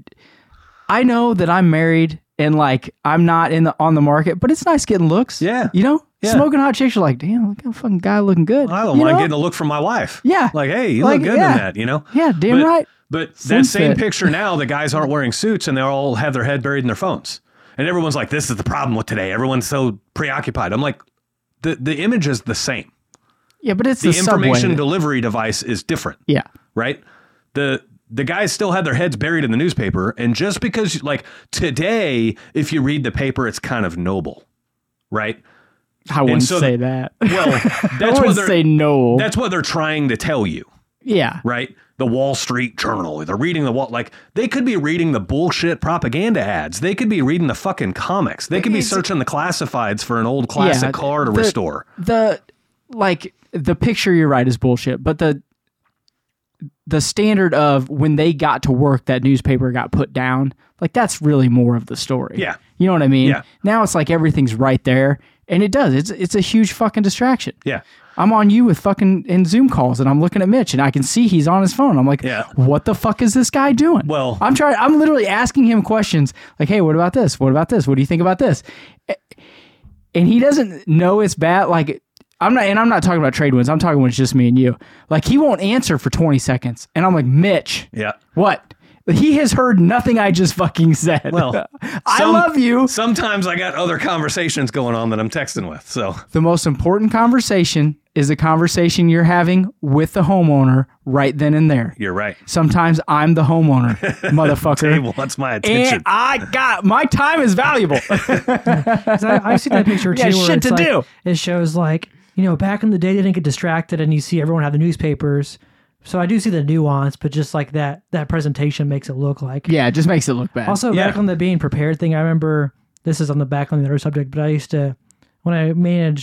I know that I'm married and like I'm not on the market, but it's nice getting looks. Yeah. You know? Yeah. Smoking hot chicks are like, damn, look at a fucking guy looking good. I don't mind getting a look from my wife. Yeah. Like, hey, you look good in that, you know? Yeah, damn right. But that same picture now, the guys aren't wearing suits and they all have their head buried in their phones. And everyone's like, this is the problem with today. Everyone's so preoccupied. I'm like, the image is the same. Yeah, but it's the information subway. Delivery device is different. Yeah. Right? The guys still had their heads buried in the newspaper, and just because, like, today, if you read the paper, it's kind of noble, right? I wouldn't say that. Well, that's what they're saying. No, that's what they're trying to tell you. Yeah. Right? The Wall Street Journal. They're reading they could be reading the bullshit propaganda ads. They could be reading the fucking comics. They could be searching the classifieds for an old classic car to restore. The picture, you're right, is bullshit, but the standard of when they got to work, that newspaper got put down, like, that's really more of the story. Yeah. You know what I mean? Yeah. Now it's like everything's right there, and it does. It's a huge fucking distraction. Yeah. I'm on you with fucking in Zoom calls, and I'm looking at Mitch, and I can see he's on his phone. I'm like, what the fuck is this guy doing? Well, I'm literally asking him questions like, hey, what about this? What about this? What do you think about this? And he doesn't know it's bad. Like, I'm not talking about trade wins. I'm talking when it's just me and you. Like, he won't answer for 20 seconds. And I'm like, Mitch. Yeah. What? He has heard nothing I just fucking said. Well, I love you. Sometimes I got other conversations going on that I'm texting with. So the most important conversation is the conversation you're having with the homeowner right then and there. You're right. Sometimes I'm the homeowner, motherfucker. Table, that's my attention. And my time is valuable. I've seen that picture too. Yeah, where shit to do. It shows, like, you know, back in the day, they didn't get distracted, and you see everyone have the newspapers So I do see the nuance, but just like that presentation makes it look like. Yeah, it just makes it look bad. Also, back on the being prepared thing, I remember, this is on the back on the other subject, but I used to, when I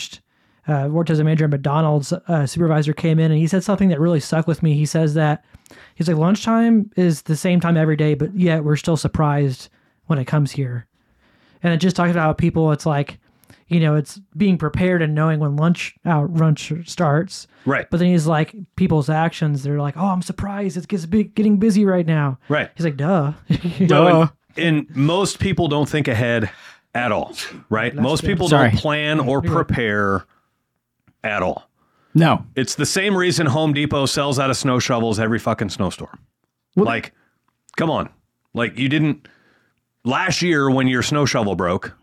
worked as a manager at McDonald's, supervisor came in and he said something that really stuck with me. He says that, he's like, lunchtime is the same time every day, but yet we're still surprised when it comes here. And it just talks about how people, it's like, it's being prepared and knowing when lunch starts. Right. But then he's like, people's actions, they're like, oh, I'm surprised. It's getting busy right now. Right. He's like, duh. Duh. And most people don't think ahead at all, right? Most people don't plan or prepare at all. No. It's the same reason Home Depot sells out of snow shovels every fucking snowstorm. Well, like, come on. Like, you didn't... Last year, when your snow shovel broke,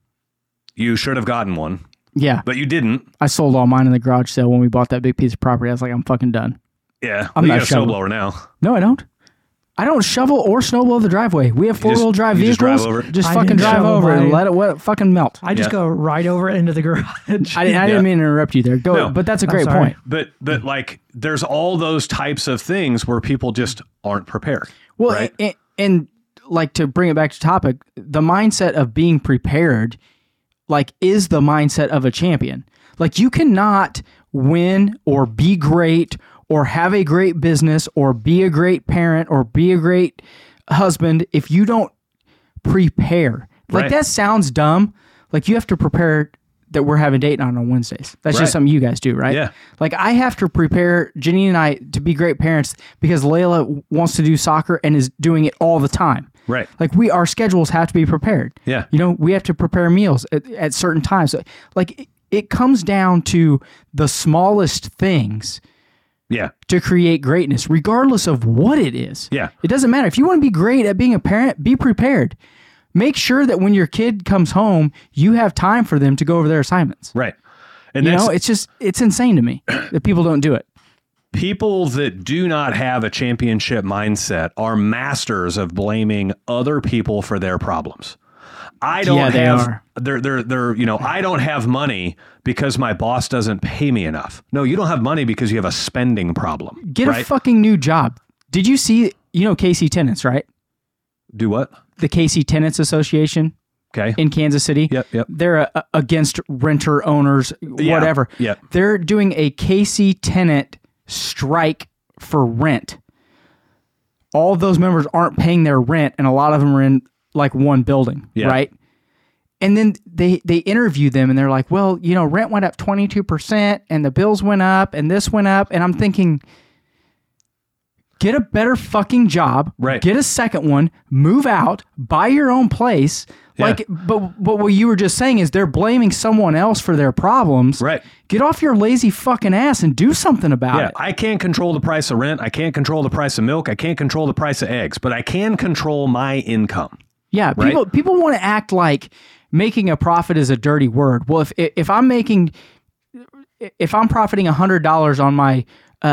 you should have gotten one. Yeah. But you didn't. I sold all mine in the garage sale when we bought that big piece of property. I was like, I'm fucking done. Yeah. I'm not a snowblower now. No, I don't. I don't shovel or snowblow the driveway. We have four-wheel drive vehicles. Just fucking drive over and let it fucking melt. I just go right over it into the garage. I didn't mean to interrupt you there. Go, no, but that's a great point. But like, there's all those types of things where people just aren't prepared. Well, right? and like, to bring it back to topic, the mindset of being prepared, like, is the mindset of a champion. Like, you cannot win or be great or have a great business or be a great parent or be a great husband if you don't prepare. Like, that sounds dumb. Like, you have to prepare that we're having date night on Wednesdays. That's just something you guys do, right? Yeah. Like, I have to prepare Janine and I to be great parents because Layla wants to do soccer and is doing it all the time. Right. Like, our schedules have to be prepared. Yeah. We have to prepare meals at certain times. So, like, it comes down to the smallest things. Yeah. To create greatness, regardless of what it is. Yeah. It doesn't matter. If you want to be great at being a parent, be prepared. Make sure that when your kid comes home, you have time for them to go over their assignments. Right. And it's insane to me that people don't do it. People that do not have a championship mindset are masters of blaming other people for their problems. I don't I don't have money because my boss doesn't pay me enough. No, you don't have money because you have a spending problem. Get a fucking new job. Did you see, KC Tenants, right? Do what? The KC Tenants Association. Okay. In Kansas City. Yep. They're against renter owners, whatever. Yeah. They're doing a KC tenant strike for rent. All of those members aren't paying their rent, and a lot of them are in like one building, right? And then they interview them, and they're like, well, rent went up 22%, and the bills went up, and this went up, and I'm thinking, get a better fucking job, right? Get a second one, move out, buy your own place. Like, but what you were just saying is they're blaming someone else for their problems. Right. Get off your lazy fucking ass and do something about it. I can't control the price of rent. I can't control the price of milk. I can't control the price of eggs, but I can control my income. Yeah. Right? People want to act like making a profit is a dirty word. Well, if I'm profiting $100 on my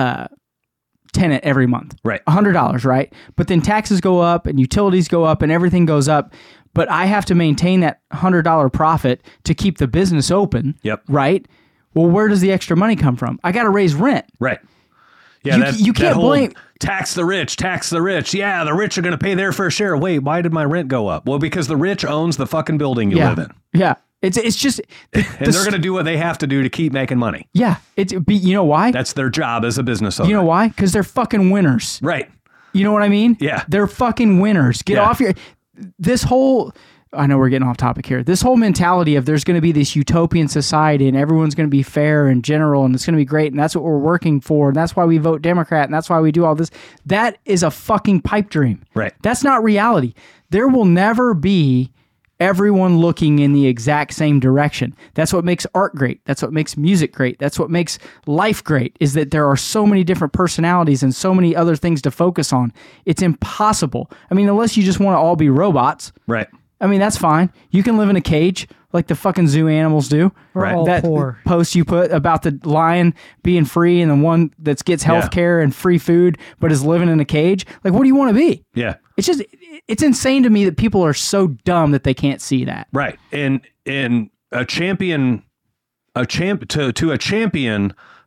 tenant every month, right? $100, right? But then taxes go up and utilities go up and everything goes up. But I have to maintain that $100 profit to keep the business open. Yep. Right? Well, where does the extra money come from? I got to raise rent. Right. Yeah, you can't blame... Tax the rich, tax the rich. Yeah, the rich are going to pay their fair share. Wait, why did my rent go up? Well, because the rich owns the fucking building you live in. Yeah. It's just... and they're going to do what they have to do to keep making money. Yeah. You know why? That's their job as a business owner. You know why? Because they're fucking winners. Right. You know what I mean? Yeah. They're fucking winners. Get off your... This whole... I know we're getting off topic here. This whole mentality of there's going to be this utopian society and everyone's going to be fair and general and it's going to be great and that's what we're working for and that's why we vote Democrat and that's why we do all this. That is a fucking pipe dream. Right. That's not reality. There will never be everyone looking in the exact same direction. That's what makes art great. That's what makes music great. That's what makes life great, is that there are so many different personalities and so many other things to focus on. It's impossible. I mean, unless you just want to all be robots. Right. I mean, that's fine. You can live in a cage like the fucking zoo animals do. We're all that poor. Post you put about the lion being free and the one that gets health care and free food but is living in a cage. Like, what do you want to be? Yeah. It's insane to me that people are so dumb that they can't see that. Right. And a champion, to a champion,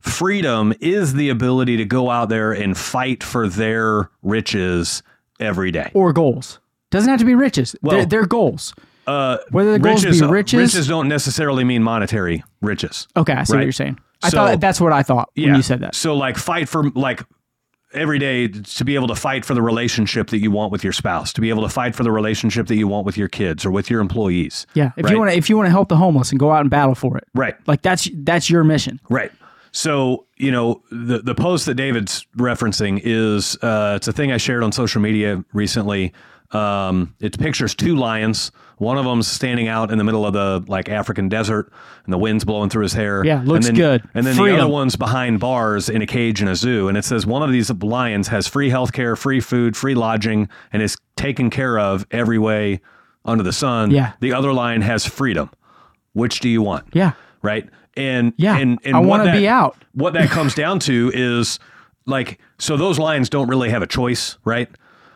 Freedom is the ability to go out there and fight for their riches every day. Or goals. Doesn't have to be riches. Well, they're goals. Whether the goals be riches don't necessarily mean monetary riches. Okay, I see right? what you're saying. I thought that's what I thought when you said that. So like fight for like every day to be able to fight for the relationship that you want with your spouse, to be able to fight for the relationship that you want with your kids or with your employees. Yeah. If you want to help the homeless and go out and battle for it. Right. Like that's your mission. Right. So, the post that David's referencing is it's a thing I shared on social media recently. It pictures 2 lions. One of them's standing out in the middle of the African desert, and the wind's blowing through his hair. Yeah, looks good. And then Freedom. the other one's behind bars in a cage in a zoo. And it says one of these lions has free healthcare, free food, free lodging, and is taken care of every way under the sun. Yeah. The other lion has freedom. Which do you want? Yeah. Right. And I want to be out. What that comes down to is so those lions don't really have a choice, right?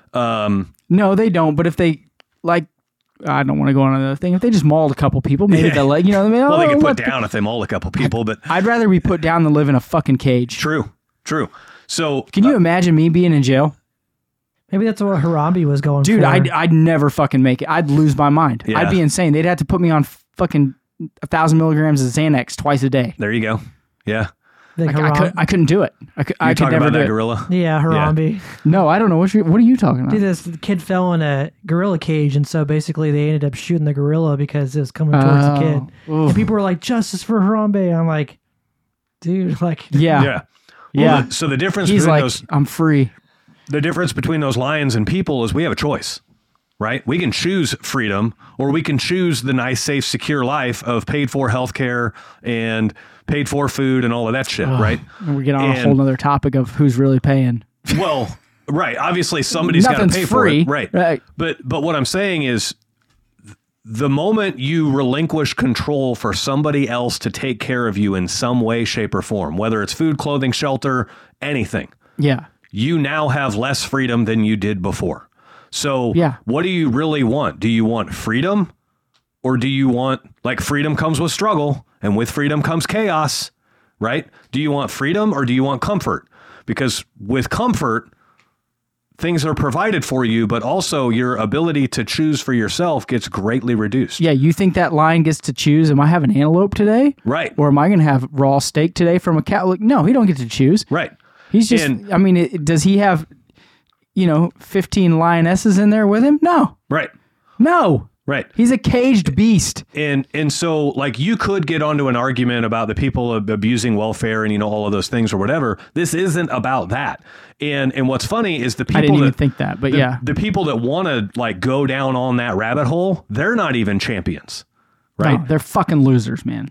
No, they don't. But if they I don't want to go on another thing. If they just mauled a couple people, maybe they'll let well, they get put down if they maul a couple people, but I'd rather be put down than live in a fucking cage. True. So can you imagine me being in jail? Maybe that's what Harambe was going Dude, for. I'd never fucking make it. I'd lose my mind. Yeah. I'd be insane. They'd have to put me on fucking 1,000 milligrams of Xanax twice a day. There you go. Yeah. I couldn't do it. I could talking never about do that it. gorilla? Yeah, Harambe. No, I don't know. What are you talking about? Dude, this kid fell in a gorilla cage, and so basically they ended up shooting the gorilla because it was coming towards the kid. Oof. And people were like, "Justice for Harambe." I'm like, dude, Yeah. Well, so the difference He's between like, I'm free. the difference between those lions and people is we have a choice, right? We can choose freedom, or we can choose the nice, safe, secure life of paid for healthcare and paid for food and all of that shit, right? And we get on a whole nother topic of who's really paying. Well, right. Obviously, somebody's got to Nothing's pay free. for it, right? But what I'm saying is, the moment you relinquish control for somebody else to take care of you in some way, shape, or form, whether it's food, clothing, shelter, anything, Yeah. you now have less freedom than you did before. So what do you really want? Do you want freedom, or do you want, freedom comes with struggle, and with freedom comes chaos, right? Do you want freedom, or do you want comfort? Because with comfort, things are provided for you, but also your ability to choose for yourself gets greatly reduced. Yeah, you think that lion gets to choose, am I having antelope today? Right. Or am I going to have raw steak today from a cow? No, he don't get to choose. Right. He's just, does he have, 15 lionesses in there with him? No. Right. No. Right. He's a caged beast. And so you could get onto an argument about the people abusing welfare and all of those things or whatever. This isn't about that. And what's funny is the people I didn't even think that, but the people that want to go down on that rabbit hole, they're not even champions. Right? No, they're fucking losers, man.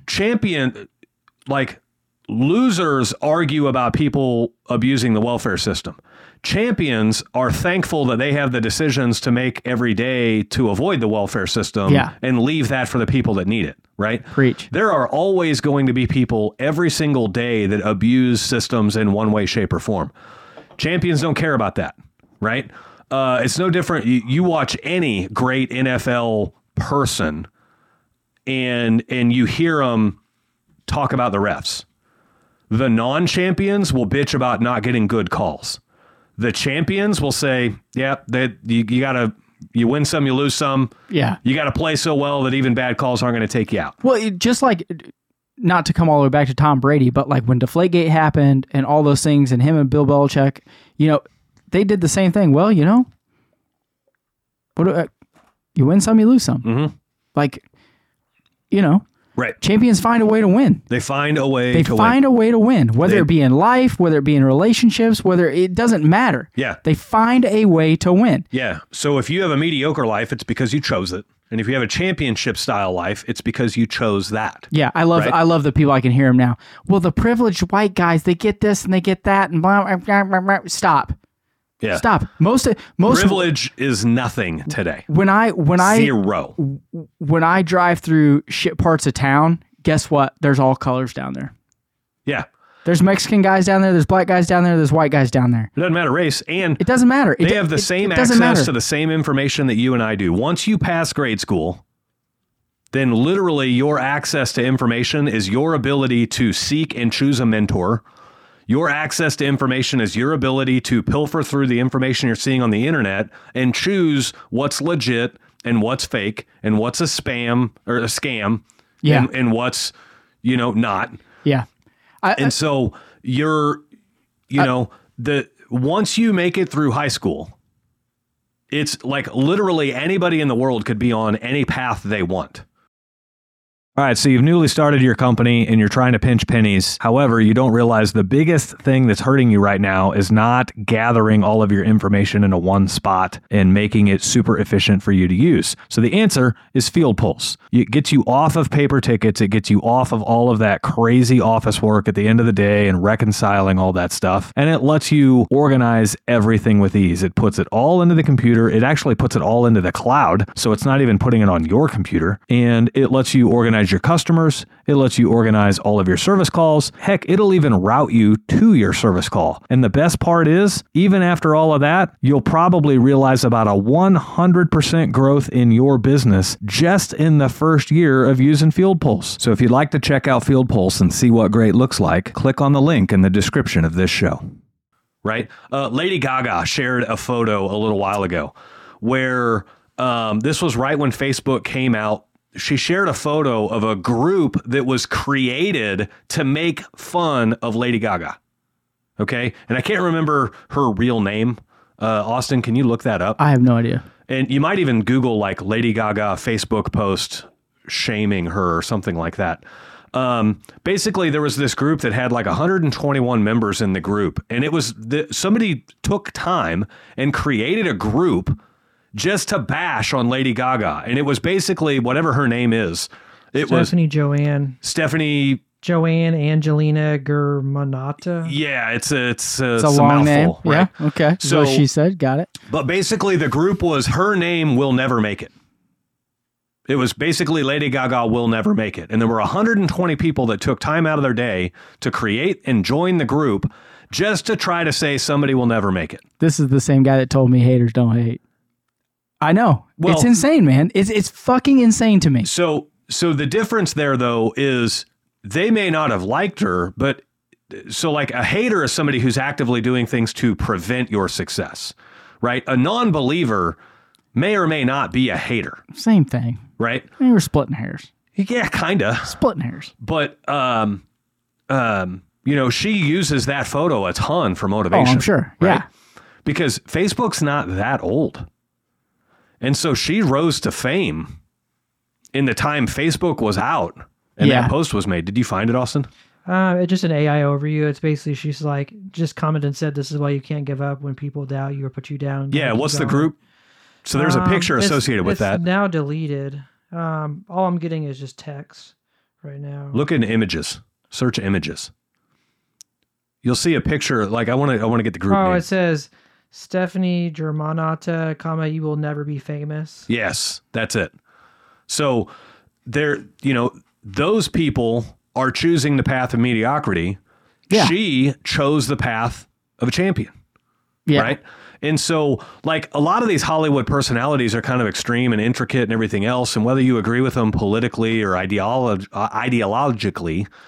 Losers argue about people abusing the welfare system. Champions are thankful that they have the decisions to make every day to avoid the welfare system and leave that for the people that need it, right? Preach. There are always going to be people every single day that abuse systems in one way, shape, or form. Champions don't care about that, right? It's no different. You watch any great NFL person and you hear them talk about the refs. The non-champions will bitch about not getting good calls. The champions will say, yeah, you win some, you lose some. Yeah. You got to play so well that even bad calls aren't going to take you out. Well, just not to come all the way back to Tom Brady, but when Deflategate happened and all those things and him and Bill Belichick, they did the same thing. Well, you win some, you lose some. Mm-hmm. Right. Champions find a way to win. They find a way to win, whether it be in life, whether it be in relationships, it doesn't matter. Yeah. They find a way to win. Yeah. So if you have a mediocre life, it's because you chose it. And if you have a championship style life, it's because you chose that. Yeah, I love the people. I can hear them now. Well, the privileged white guys, they get this and they get that and blah, blah, blah, blah. Stop. Yeah. Stop. Most privilege is nothing today. Zero. When I drive through shit parts of town, guess what? There's all colors down there. Yeah. There's Mexican guys down there. There's black guys down there. There's white guys down there. It doesn't matter race. And it doesn't matter. They have the same access to the same information that you and I do. Once you pass grade school, then literally your access to information is your ability to seek and choose a mentor. Your access to information is your ability to pilfer through the information you're seeing on the internet and choose what's legit and what's fake and what's a spam or a scam and what's, not. Yeah. And so once you make it through high school, it's like literally anybody in the world could be on any path they want. All right, so you've newly started your company and you're trying to pinch pennies. However, you don't realize the biggest thing that's hurting you right now is not gathering all of your information into one spot and making it super efficient for you to use. So the answer is Field Pulse. It gets you off of paper tickets. It gets you off of all of that crazy office work at the end of the day and reconciling all that stuff. And it lets you organize everything with ease. It puts it all into the computer. It actually puts it all into the cloud. So it's not even putting it on your computer. And it lets you organize your customers. It lets you organize all of your service calls. Heck, it'll even route you to your service call. And the best part is, even after all of that, you'll probably realize about a 100% growth in your business just in the first year of using Field Pulse. So if you'd like to check out Field Pulse and see what great looks like, click on the link in the description of this show. Right? Lady Gaga shared a photo a little while ago where this was right when Facebook came out. She shared a photo of a group that was created to make fun of Lady Gaga. Okay. And I can't remember her real name. Austin, can you look that up? I have no idea. And you might even Google like Lady Gaga Facebook post shaming her or something like that. Basically, there was this group that had like 121 members in the group. And it was somebody took time and created a group just to bash on Lady Gaga. And it was basically whatever her name is. Stephanie Joanne Angelina Germanata. Yeah, it's a long mouthful, name. Right? Yeah, okay. So what she said, got it. But basically the group was Her Name Will Never Make It. It was basically Lady Gaga Will Never Make It. And there were 120 people that took time out of their day to create and join the group just to try to say somebody will never make it. This is the same guy that told me haters don't hate. I know. Well, it's insane, man. It's fucking insane to me. So the difference there, though, is they may not have liked her, but so like a hater is somebody who's actively doing things to prevent your success, right? A non-believer may or may not be a hater. Same thing. Right? I mean, we're splitting hairs. Yeah, kind of. Splitting hairs. But, she uses that photo a ton for motivation. Oh, I'm sure. Right? Yeah. Because Facebook's not that old. And so she rose to fame in the time Facebook was out and that post was made. Did you find it, Austin? It's just an AI overview. It's basically, she's like, just commented and said, this is why you can't give up when people doubt you or put you down. Yeah, what's the group? So there's a picture associated with that. It's now deleted. All I'm getting is just text right now. Look in images. Search images. You'll see a picture. Like I want to get the group name. It says Stephanie Germanata, you will never be famous. Yes, that's it. So those people are choosing the path of mediocrity. Yeah. She chose the path of a champion. Yeah. Right. And so like a lot of these Hollywood personalities are kind of extreme and intricate and everything else. And whether you agree with them politically or ideologically,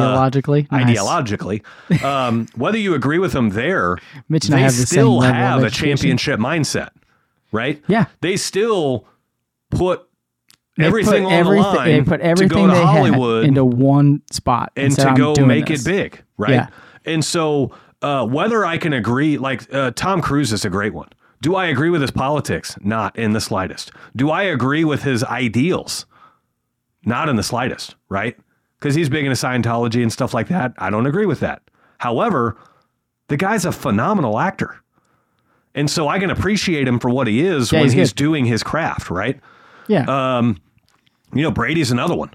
whether you agree with them there, Mitch and they I have still have a championship mindset, right? Yeah. They still put everything on the line. They put everything to go to they Hollywood had into one spot and to go make it big, right? Yeah. And so whether I can agree, like Tom Cruise is a great one. Do I agree with his politics? Not in the slightest. Do I agree with his ideals? Not in the slightest, right? Because he's big into Scientology and stuff like that. I don't agree with that. However, the guy's a phenomenal actor. And so I can appreciate him for what he is when he's doing his craft, right? Yeah. Brady's another one.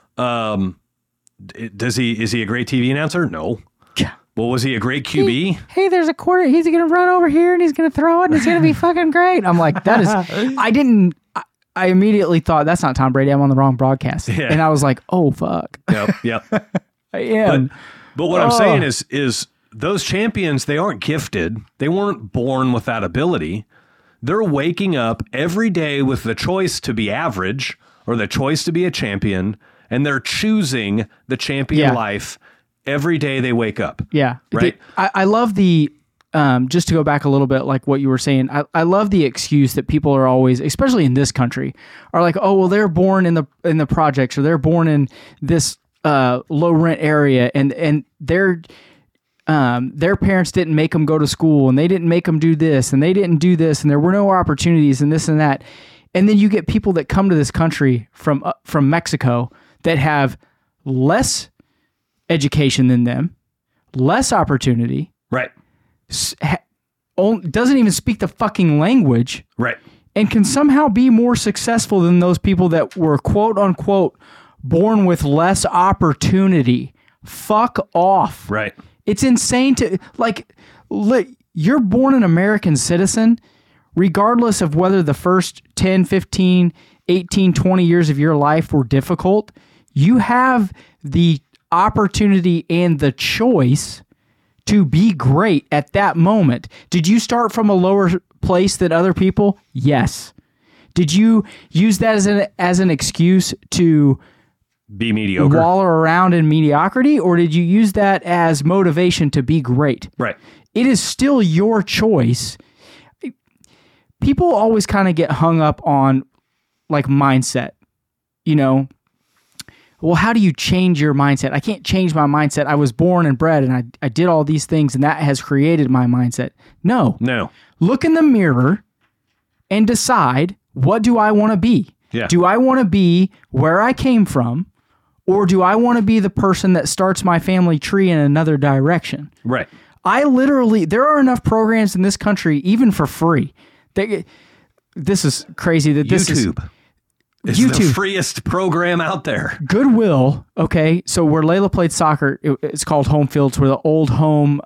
Is he a great TV announcer? No. Yeah. Well, was he a great QB? Hey, there's a quarter. He's going to run over here and he's going to throw it and it's going to be fucking great. I'm like, that is, I immediately thought that's not Tom Brady. I'm on the wrong broadcast. Yeah. And I was like, oh, fuck. Yep. I am. But what I'm saying is those champions, they aren't gifted. They weren't born with that ability. They're waking up every day with the choice to be average or the choice to be a champion, and they're choosing the champion life every day they wake up. Yeah. Right. I love the, just to go back a little bit, like what you were saying, I love the excuse that people are always, especially in this country, are like, oh, well, they're born in the projects, or they're born in this low rent area, and their parents didn't make them go to school, and they didn't make them do this, and they didn't do this, and there were no opportunities, and this and that. And then you get people that come to this country from Mexico that have less education than them, less opportunity, right? Doesn't even speak the fucking language, right? And can somehow be more successful than those people that were quote unquote born with less opportunity. Fuck off. Right. It's insane to, like, you're born an American citizen, regardless of whether the first 10, 15, 18, 20 years of your life were difficult. You have the opportunity and the choice to be great at that moment. Did you start from a lower place than other people? Yes. Did you use that as an excuse to be mediocre, wallow around in mediocrity, or did you use that as motivation to be great? Right. It is still your choice. People always kind of get hung up on like mindset, you know. Well, how do you change your mindset? I can't change my mindset. I was born and bred, and I did all these things, and that has created my mindset. No. Look in the mirror and decide, what do I want to be? Yeah. Do I want to be where I came from, or do I want to be the person that starts my family tree in another direction? Right. There are enough programs in this country, even for free. This is crazy that this is... It's the freest program out there. Goodwill, okay, so where Layla played soccer, it's called Home Fields, where the old home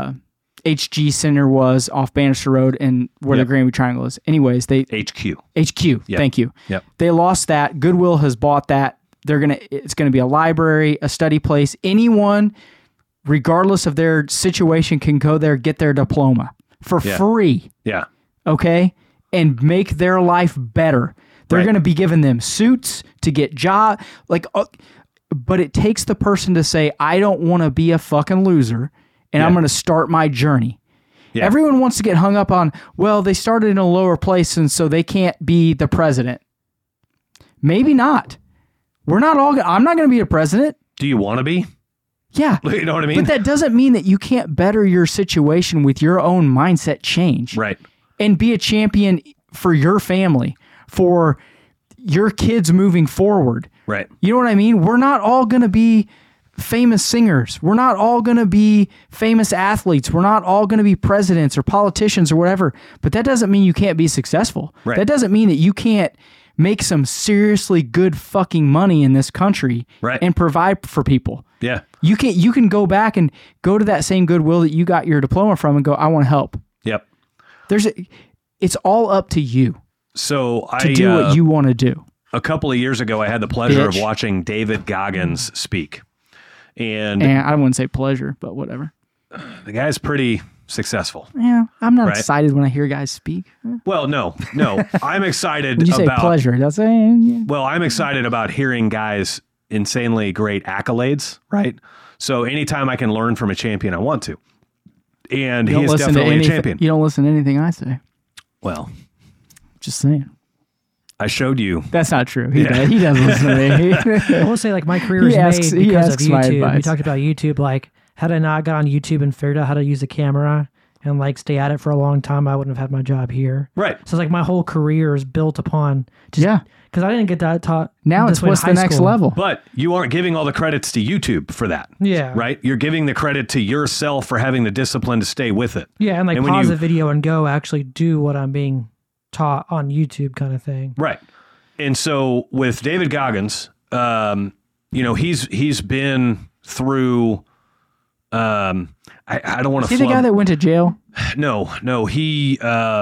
HG Center was off Bannister Road, and where the Granby Triangle is. Anyways, HQ. Yep. Thank you. Yep. They lost that. Goodwill has bought that. It's gonna be a library, a study place. Anyone, regardless of their situation, can go there, get their diploma for free. Yeah. Okay, and make their life better. They're going to be giving them suits to get job, but it takes the person to say, I don't want to be a fucking loser, and I'm going to start my journey. Yeah. Everyone wants to get hung up on, well, they started in a lower place, and so they can't be the president. Maybe not. I'm not going to be a president. Do you want to be? Yeah. You know what I mean? But that doesn't mean that you can't better your situation with your own mindset change. Right. And be a champion for your family, for your kids moving forward. Right. You know what I mean? We're not all going to be famous singers. We're not all going to be famous athletes. We're not all going to be presidents or politicians or whatever. But that doesn't mean you can't be successful. Right. That doesn't mean that you can't make some seriously good fucking money in this country and provide for people. Yeah. You can go back and go to that same Goodwill that you got your diploma from and go, I want to help. Yep. It's all up to you. So to do what you want to do. A couple of years ago, I had the pleasure of watching David Goggins speak. And I wouldn't say pleasure, but whatever. The guy's pretty successful. Yeah, I'm not excited when I hear guys speak. Well, no. I'm excited when you say pleasure, that's saying. Well, I'm excited about hearing guys' insanely great accolades, right? So anytime I can learn from a champion, I want to. And he is definitely a champion. You don't listen to anything I say. Well, just saying. I showed you. That's not true. He does listen to me. I will say, like, my career is made because of YouTube. We talked about YouTube. Like, had I not got on YouTube and figured out how to use a camera and like stay at it for a long time, I wouldn't have had my job here. Right. So like my whole career is built upon because I didn't get that taught. Now it's what's the next level. But you aren't giving all the credits to YouTube for that. Yeah. Right? You're giving the credit to yourself for having the discipline to stay with it. Yeah, and like pause the video and go actually do what I'm being taught on YouTube kind of thing. Right. And so with David Goggins, he's been through I don't want to. Is he the guy that went to jail? No. He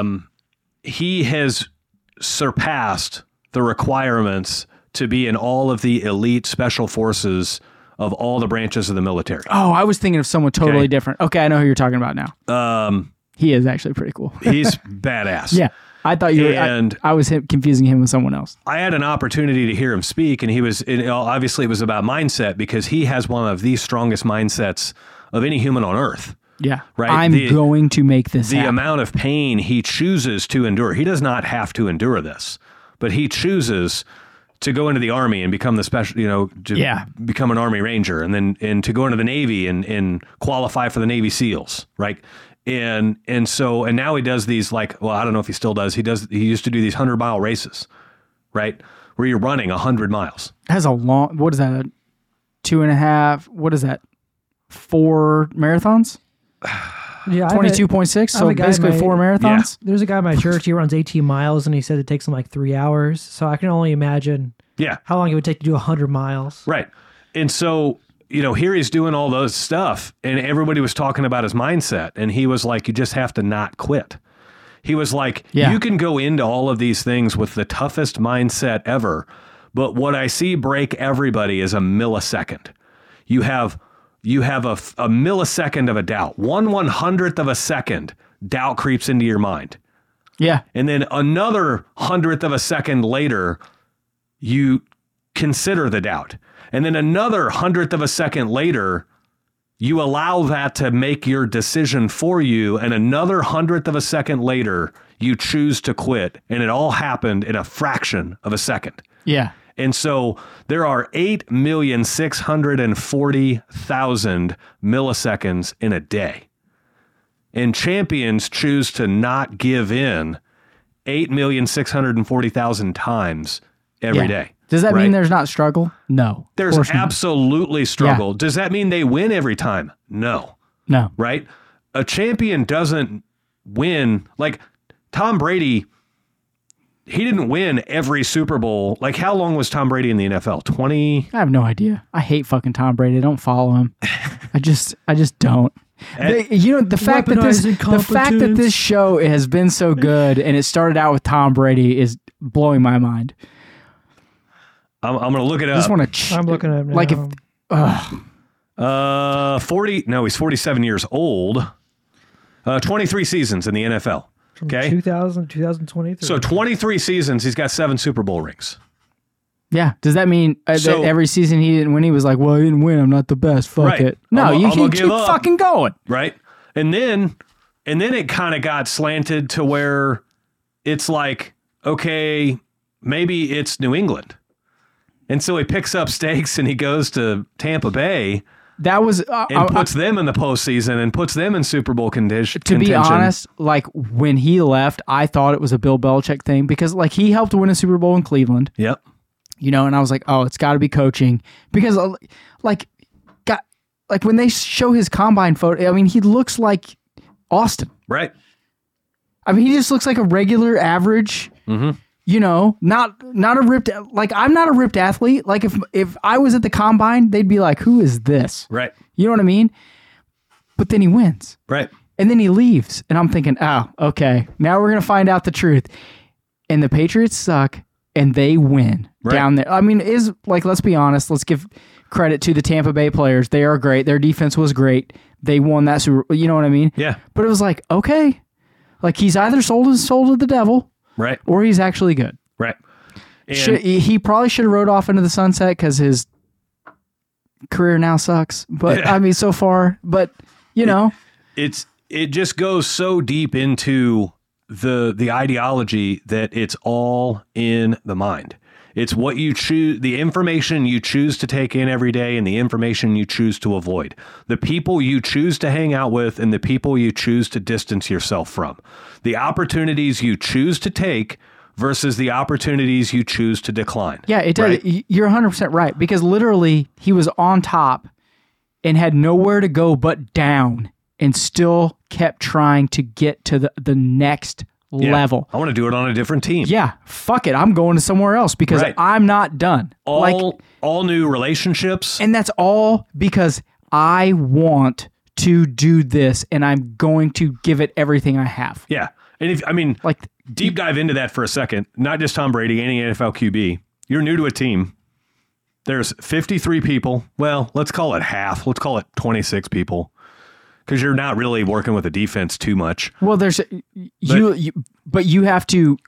has surpassed the requirements to be in all of the elite special forces of all the branches of the military. Oh, I was thinking of someone totally different. Okay, I know who you're talking about now. He is actually pretty cool. He's badass. Yeah. I thought you were, I was confusing him with someone else. I had an opportunity to hear him speak, and obviously it was about mindset, because he has one of the strongest mindsets of any human on earth. Yeah. Right. I'm going to make this happen. The amount of pain he chooses to endure. He does not have to endure this, but he chooses to go into the Army and become the special, become an Army Ranger, and to go into the Navy and qualify for the Navy SEALs. Right. And now he does these, like, well, I don't know if he still does. He used to do these 100-mile races, right? Where you're running 100 miles. That's a long, what is that? 2.5, what is that? 4 marathons? Yeah, 22.6, so basically 4 marathons. Yeah. There's a guy in my church, he runs 18 miles, and he said it takes him like 3 hours. So I can only imagine how long it would take to do 100 miles. Right. And so, here he's doing all those stuff, and everybody was talking about his mindset, and he was like, you just have to not quit. He was like, you can go into all of these things with the toughest mindset ever, but what I see break everybody is a millisecond. You have a millisecond of a doubt. 1/100th of a second, doubt creeps into your mind. Yeah. And then another 100th of a second later, you consider the doubt. And then another 100th of a second later, you allow that to make your decision for you. And another 100th of a second later, you choose to quit. And it all happened in a fraction of a second. Yeah. And so there are 8,640,000 milliseconds in a day. And champions choose to not give in 8,640,000 times every day. Does that mean there's not struggle? No. There's absolutely struggle. Yeah. Does that mean they win every time? No. No. Right? A champion doesn't win. Like Tom Brady, he didn't win every Super Bowl. Like, how long was Tom Brady in the NFL? 20? I have no idea. I hate fucking Tom Brady. I don't follow him. I just don't. The fact that this show has been so good and it started out with Tom Brady is blowing my mind. I'm going to look it up. I'm looking at it now. Like if 40. No, he's 47 years old. 23 seasons in the NFL. From 2023. So 23 seasons, he's got 7 Super Bowl rings. Yeah. Does that mean that every season he didn't win, he was like, well, I didn't win, I'm not the best. Fuck it. No, you keep fucking going. Right. And then it kind of got slanted to where it's like, okay, maybe it's New England. And so he picks up stakes and he goes to Tampa Bay. That was and puts them in the postseason and puts them in Super Bowl contention. To be honest, like when he left, I thought it was a Bill Belichick thing because like he helped win a Super Bowl in Cleveland. Yep. And I was like, oh, it's got to be coaching because like when they show his combine photo, I mean, he looks like Austin. Right. I mean, he just looks like a regular average. Mm-hmm. Not a ripped, like I'm not a ripped athlete. Like if I was at the combine, they'd be like, who is this? Right. You know what I mean? But then he wins. Right. And then he leaves. And I'm thinking, oh, okay. Now we're going to find out the truth. And the Patriots suck and they win down there. I mean, let's be honest. Let's give credit to the Tampa Bay players. They are great. Their defense was great. They won that Super, you know what I mean? Yeah. But it was like, okay. Like he's either sold his soul to the devil. Right. Or he's actually good. Right. He probably should have rode off into the sunset because his career now sucks. But I mean, so far. But it just goes so deep into the ideology that it's all in the mind. It's what you choose, the information you choose to take in every day and the information you choose to avoid. The people you choose to hang out with and the people you choose to distance yourself from. The opportunities you choose to take versus the opportunities you choose to decline. Yeah, it does. Right? You're 100% right because literally he was on top and had nowhere to go but down and still kept trying to get to the next level. I want to do it on a different team. Yeah, fuck it. I'm going to somewhere else because I'm not done. All new relationships. And that's all because I want to do this and I'm going to give it everything I have. Yeah. And deep dive into that for a second, not just Tom Brady, any NFL QB. You're new to a team. There's 53 people. Well, let's call it half. Let's call it 26 people. because you're not really working with the defense too much. Well, but you have to.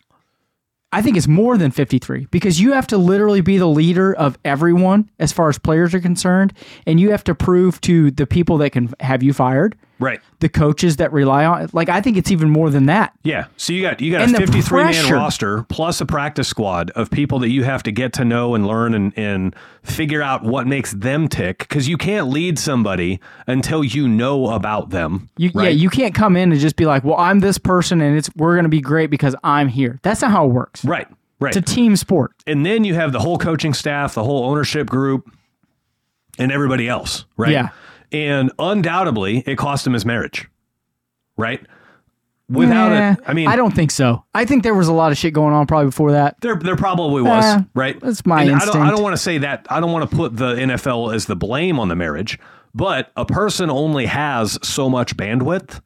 I think it's more than 53 because you have to literally be the leader of everyone as far as players are concerned, and you have to prove to the people that can have you fired, right? The coaches that rely on. Like, I think it's even more than that. Yeah. So you got a 53-man roster plus a practice squad of people that you have to get to know and learn and figure out what makes them tick, because you can't lead somebody until you know about them. Yeah, you can't come in and just be like, well, I'm this person and we're going to be great because I'm here. That's not how it works. Right. It's a team sport. And then you have the whole coaching staff, the whole ownership group, and everybody else, right? Yeah. And undoubtedly, it cost him his marriage, right? Without it, I mean, I don't think so. I think there was a lot of shit going on probably before that. There probably was, right? That's my instinct. I don't want to say that. I don't want to put the NFL as the blame on the marriage, but a person only has so much bandwidth.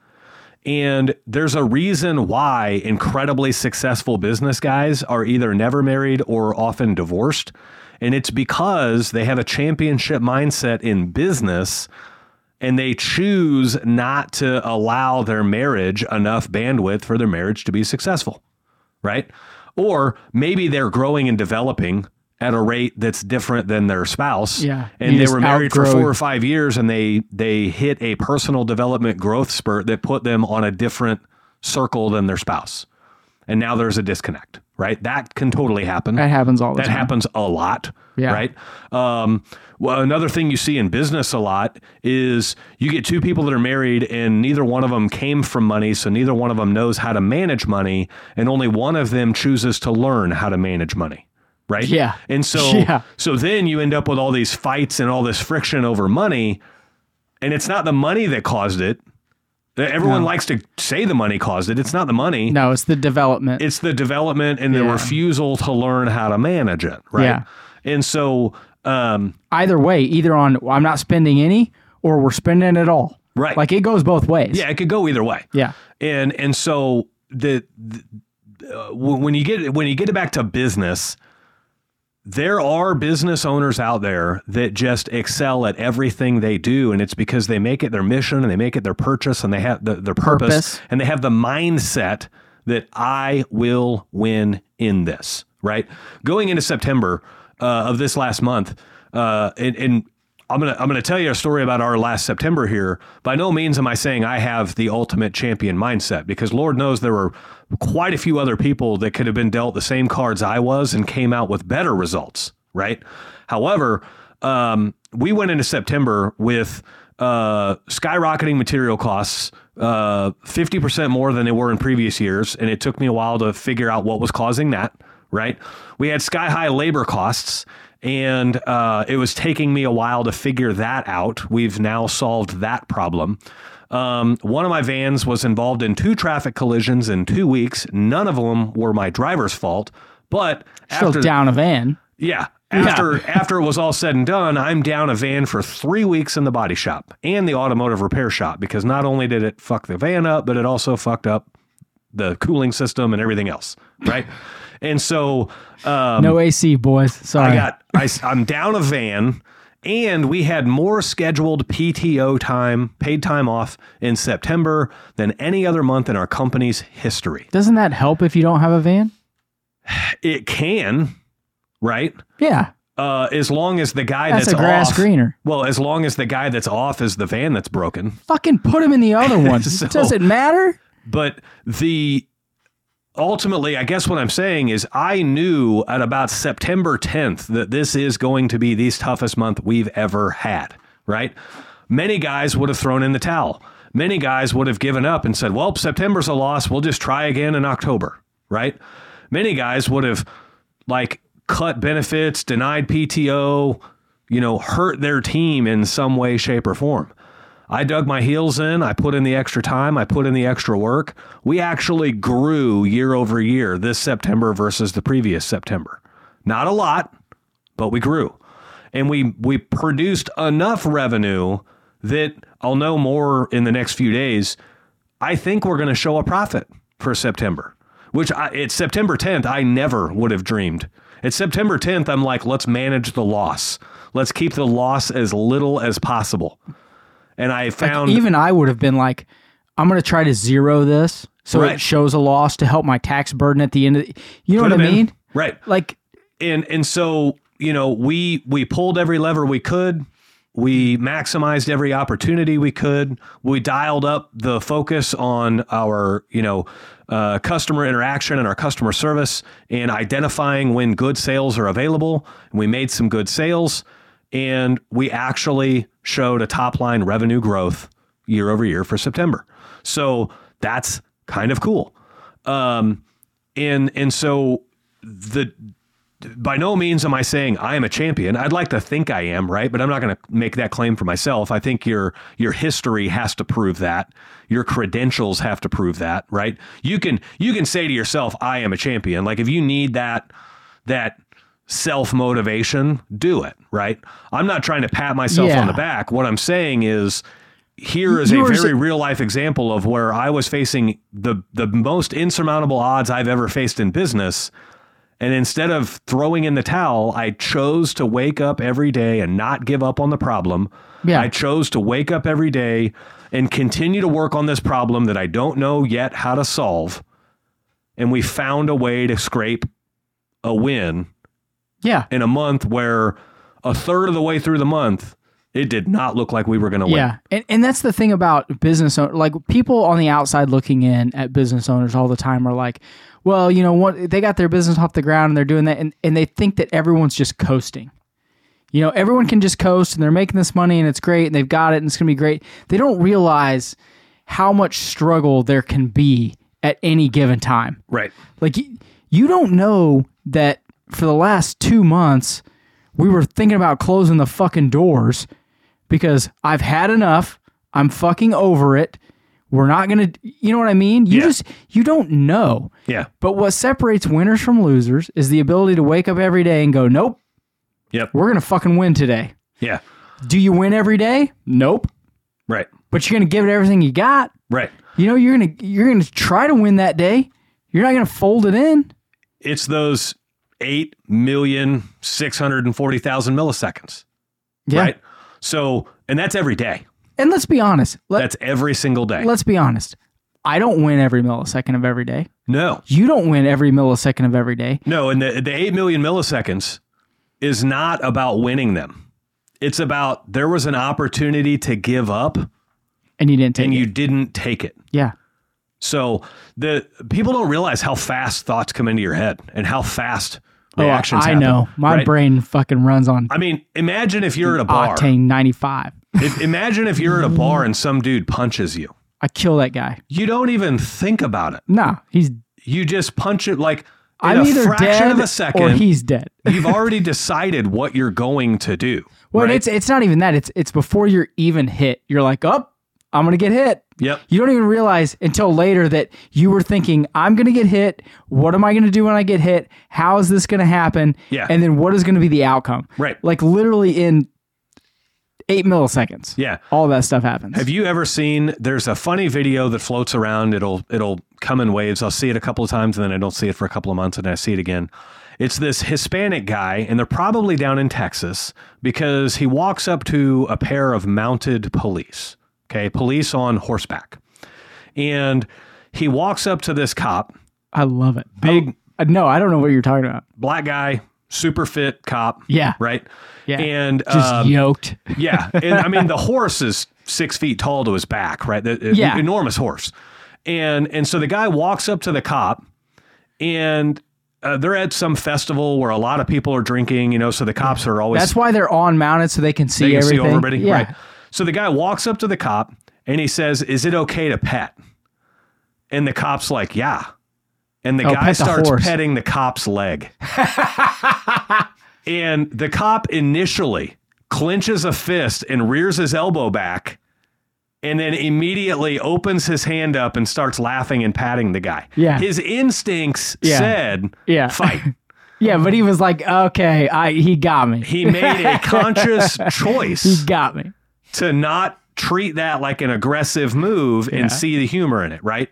And there's a reason why incredibly successful business guys are either never married or often divorced. And it's because they have a championship mindset in business, and they choose not to allow their marriage enough bandwidth for their marriage to be successful, right? Or maybe they're growing and developing at a rate that's different than their spouse. Yeah. And they were married for 4 or 5 years, and they hit a personal development growth spurt that put them on a different circle than their spouse. And now there's a disconnect, right? That can totally happen. That happens all the time. That happens a lot, right? Well, another thing you see in business a lot is you get two people that are married and neither one of them came from money, so neither one of them knows how to manage money, and only one of them chooses to learn how to manage money, right? Yeah. And so then you end up with all these fights and all this friction over money, and it's not the money that caused it. Everyone likes to say the money caused it. It's not the money. No, it's the development. It's the development and the refusal to learn how to manage it, right? Yeah. And so either way, either on I'm not spending any or we're spending it all. Right. Like, it goes both ways. Yeah, it could go either way. Yeah. And so when you get it back to business, there are business owners out there that just excel at everything they do, and it's because they make it their mission and they make it their purchase and they have their purpose and they have the mindset that I will win in this, right? Going into September of this last month, and I'm gonna tell you a story about our last September here. By no means am I saying I have the ultimate champion mindset, because Lord knows there were quite a few other people that could have been dealt the same cards I was and came out with better results, right? However, we went into September with skyrocketing material costs, 50% more than they were in previous years, and it took me a while to figure out what was causing that, right? We had sky-high labor costs, and it was taking me a while to figure that out. We've now solved that problem. One of my vans was involved in 2 traffic collisions in 2 weeks. None of them were my driver's fault, but still down a van. Yeah. After it was all said and done, I'm down a van for 3 weeks in the body shop and the automotive repair shop, because not only did it fuck the van up, but it also fucked up the cooling system and everything else, right? And so no AC, boys. Sorry. I'm down a van, and we had more scheduled PTO time, paid time off, in September than any other month in our company's history. Doesn't that help if you don't have a van? It can, right? Yeah. As long as the guy that's that's a grass off, greener. Well, as long as the guy that's off is the van that's broken. Fucking put him in the other one. Does it matter? But ultimately, I guess what I'm saying is I knew at about September 10th that this is going to be the toughest month we've ever had, right? Many guys would have thrown in the towel. Many guys would have given up and said, well, September's a loss. We'll just try again in October, right? Many guys would have cut benefits, denied PTO, hurt their team in some way, shape, or form. I dug my heels in. I put in the extra time. I put in the extra work. We actually grew year over year this September versus the previous September. Not a lot, but we grew. And we produced enough revenue that I'll know more in the next few days. I think we're going to show a profit for September, which it's September 10th. I never would have dreamed. At September 10th, I'm like, let's manage the loss. Let's keep the loss as little as possible. And I found even I would have been like, I'm going to try to zero this so it shows a loss to help my tax burden at the end of you know what I mean? Right. Like, and so, we pulled every lever we could. We maximized every opportunity we could. We dialed up the focus on our, customer interaction and our customer service and identifying when good sales are available. And we made some good sales, and we actually showed a top line revenue growth year over year for September. So that's kind of cool. And so by no means am I saying I am a champion. I'd like to think I am, right? But I'm not going to make that claim for myself. I think your history has to prove that. Your credentials have to prove that, right? You can say to yourself, I am a champion. Like if you need that self-motivation, do it, right? I'm not trying to pat myself on the back. What I'm saying is, here is a very real life example of where I was facing the most insurmountable odds I've ever faced in business. And instead of throwing in the towel, I chose to wake up every day and not give up on the problem. Yeah. I chose to wake up every day and continue to work on this problem that I don't know yet how to solve. And we found a way to scrape a win in a month where a third of the way through the month, it did not look like we were going to win. Yeah, and that's the thing about business owners. Like people on the outside looking in at business owners all the time are like, well, what, they got their business off the ground and they're doing that, and they think that everyone's just coasting. Everyone can just coast and they're making this money and it's great and they've got it and it's going to be great. They don't realize how much struggle there can be at any given time. Right. Like you don't know that for the last 2 months, we were thinking about closing the fucking doors because I've had enough. I'm fucking over it. We're not going to, you know what I mean? You don't know. Yeah. But what separates winners from losers is the ability to wake up every day and go, nope. Yep. We're going to fucking win today. Yeah. Do you win every day? Nope. Right. But you're going to give it everything you got. Right. You're going to try to win that day. You're not going to fold it in. It's those 8,640,000 milliseconds. Yeah. Right. So, and that's every day. And let's be honest. That's every single day. Let's be honest. I don't win every millisecond of every day. No. You don't win every millisecond of every day. No, and the 8 million milliseconds is not about winning them. It's about there was an opportunity to give up. And you didn't take it. And you didn't take it. Yeah. So the people don't realize how fast thoughts come into your head and how fast reactions happen. I know. My brain fucking runs on. I mean, imagine if you're at a bar. Octane 95. Imagine if you're at a bar and some dude punches you. I kill that guy. You don't even think about it. No, you just punch it like I'm in a either fraction dead of a second, or he's dead. You've already decided what you're going to do. Well, right? it's not even that. It's before you're even hit. You're like, oh, I'm going to get hit. Yep. You don't even realize until later that you were thinking, I'm going to get hit. What am I going to do when I get hit? How is this going to happen? Yeah. And then what is going to be the outcome? Right. Like literally in 8 milliseconds. Yeah. All that stuff happens. Have you ever seen, there's a funny video that floats around. It'll come in waves. I'll see it a couple of times and then I don't see it for a couple of months and I see it again. It's this Hispanic guy, and they're probably down in Texas because he walks up to a pair of mounted police. Okay, police on horseback. And he walks up to this cop. I love it. Big. No, I don't know what you're talking about. Black guy, super fit cop. Yeah. Right? Yeah. And just yoked. Yeah. And I mean, the horse is 6 feet tall to his back, right? Yeah. Enormous horse. And so the guy walks up to the cop and they're at some festival where a lot of people are drinking, so the cops are always... That's why they're on mounted so they can see everything. See everybody. Yeah. Right. So the guy walks up to the cop and he says, "Is it okay to pet?" And the cop's like, "Yeah." And the guy starts petting the cop's leg. And the cop initially clenches a fist and rears his elbow back and then immediately opens his hand up and starts laughing and patting the guy. Yeah. His instincts said, fight. Yeah, but he was like, okay, he got me. He made a conscious choice. He got me. To not treat that like an aggressive move and see the humor in it, right?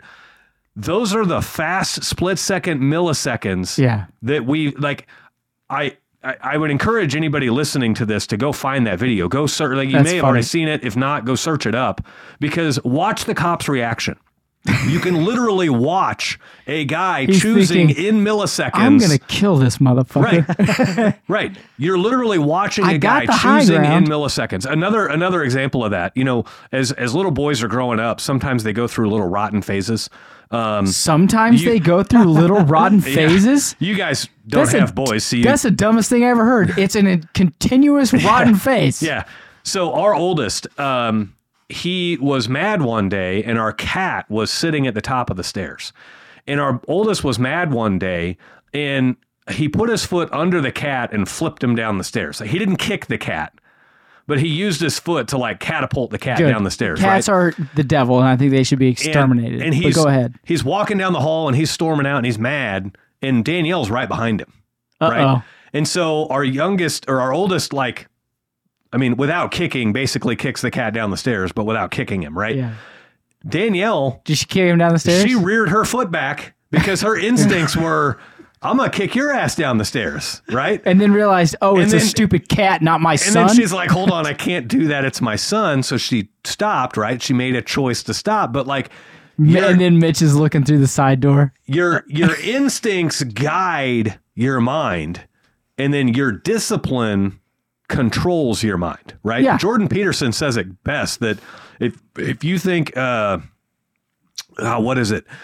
Those are the fast split-second milliseconds that we, like, I would encourage anybody listening to this to go find that video. Go search. Like, you That's may have funny. already seen it. If not, go search it up, because watch the cop's reaction. You can literally watch a guy He's choosing thinking, in milliseconds. I'm going to kill this motherfucker. Right. Right. You're literally watching I a got guy the high choosing in ground. milliseconds. Another example of that, you know, as little boys are growing up, sometimes they go through little rotten phases. Sometimes they go through little rotten phases. You guys don't have boys, so you, That's the dumbest thing I ever heard. It's a continuous rotten phase. yeah. So our oldest, he was mad one day, and our cat was sitting at the top of the stairs. And our oldest was mad one day, and he put his foot under the cat and flipped him down the stairs. He didn't kick the cat, but he used his foot to like catapult the cat Good. down the stairs. Cats right? are the devil, and I think they should be exterminated. And but go ahead. He's walking down the hall, and he's storming out, and he's mad, and Danielle's right behind him. Right? And so our oldest, like, I mean, without kicking, basically kicks the cat down the stairs, but without kicking him, right? Yeah. Danielle, Did she kick him down the stairs? she reared her foot back because her instincts were, I'm going to kick your ass down the stairs, right? and then realized, And it's a then- stupid cat, not my And son. then she's like, hold on, I can't do that. It's my son. So she stopped, right? She made a choice to stop. But like, And then Mitch is looking through the side door. your instincts guide your mind, and then your discipline controls your mind, right? Yeah. Jordan Peterson says it best, that if you think what is it?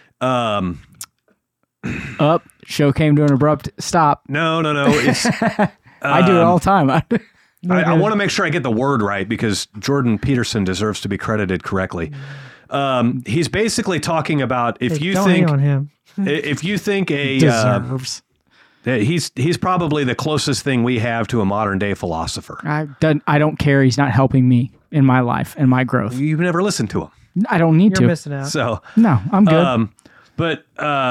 Show came to an abrupt stop. No. It's I do it all the time. I want to make sure I get the word right, because Jordan Peterson deserves to be credited correctly. He's basically talking about if you don't think hang on him. if you think a Deserves. he's probably the closest thing we have to a modern day philosopher. I don't care. He's not helping me in my life and my growth. You've never listened to him, I don't need You're to. missing out. so No, I'm good. but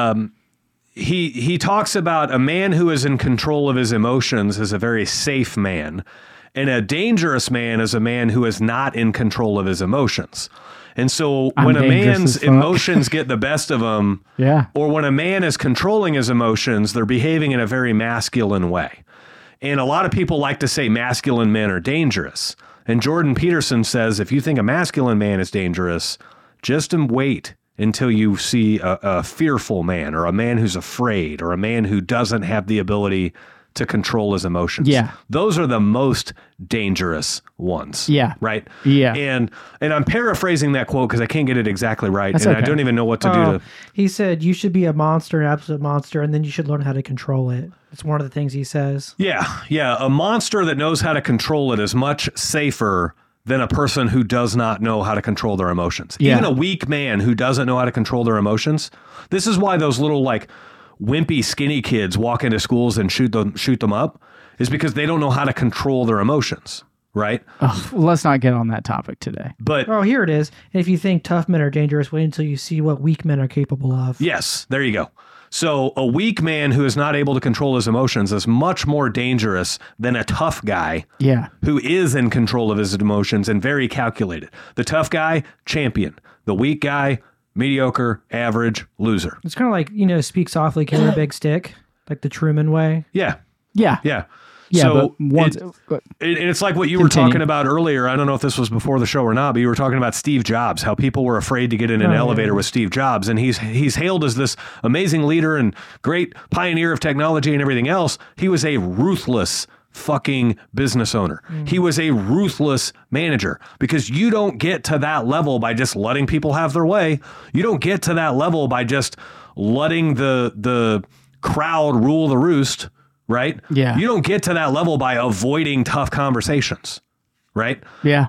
he talks about a man who is in control of his emotions is a very safe man, and a dangerous man is a man who is not in control of his emotions. And so when a dangerous man's as fuck. emotions get the best of him, Yeah. or when a man is controlling his emotions, they're behaving in a very masculine way. And a lot of people like to say masculine men are dangerous. And Jordan Peterson says, if you think a masculine man is dangerous, just wait until you see a fearful man, or a man who's afraid, or a man who doesn't have the ability to control his emotions. Yeah. Those are the most dangerous ones. Yeah. Right? Yeah. And I'm paraphrasing that quote because I can't get it exactly right. That's and I okay. don't even know what to do to. He said you should be a monster, an absolute monster, and then you should learn how to control it. It's one of the things he says. Yeah. A monster that knows how to control it is much safer than a person who does not know how to control their emotions. Yeah. Even a weak man who doesn't know how to control their emotions. This is why those little like wimpy skinny kids walk into schools and shoot them up, is because they don't know how to control their emotions, right? Ugh, let's not get on that topic today. But Oh, here it is. And if you think tough men are dangerous, wait until you see what weak men are capable of. yes, there you go. So a weak man who is not able to control his emotions is much more dangerous than a tough guy Yeah. who is in control of his emotions and very calculated. The tough guy, champion. The weak guy, mediocre, average, loser. It's kind of like, speak softly, carry a big stick, like the Truman way. Yeah. Yeah. Yeah. Yeah. So but once, it's like what you were Continue. talking about earlier. I don't know if this was before the show or not, but you were talking about Steve Jobs, how people were afraid to get in an elevator with Steve Jobs. And he's hailed as this amazing leader and great pioneer of technology and everything else. He was a ruthless fucking business owner. He was a ruthless manager, because you don't get to that level by just letting people have their way. You don't get to that level by just letting the crowd rule the roost, right? Yeah. You don't get to that level by avoiding tough conversations, right? yeah.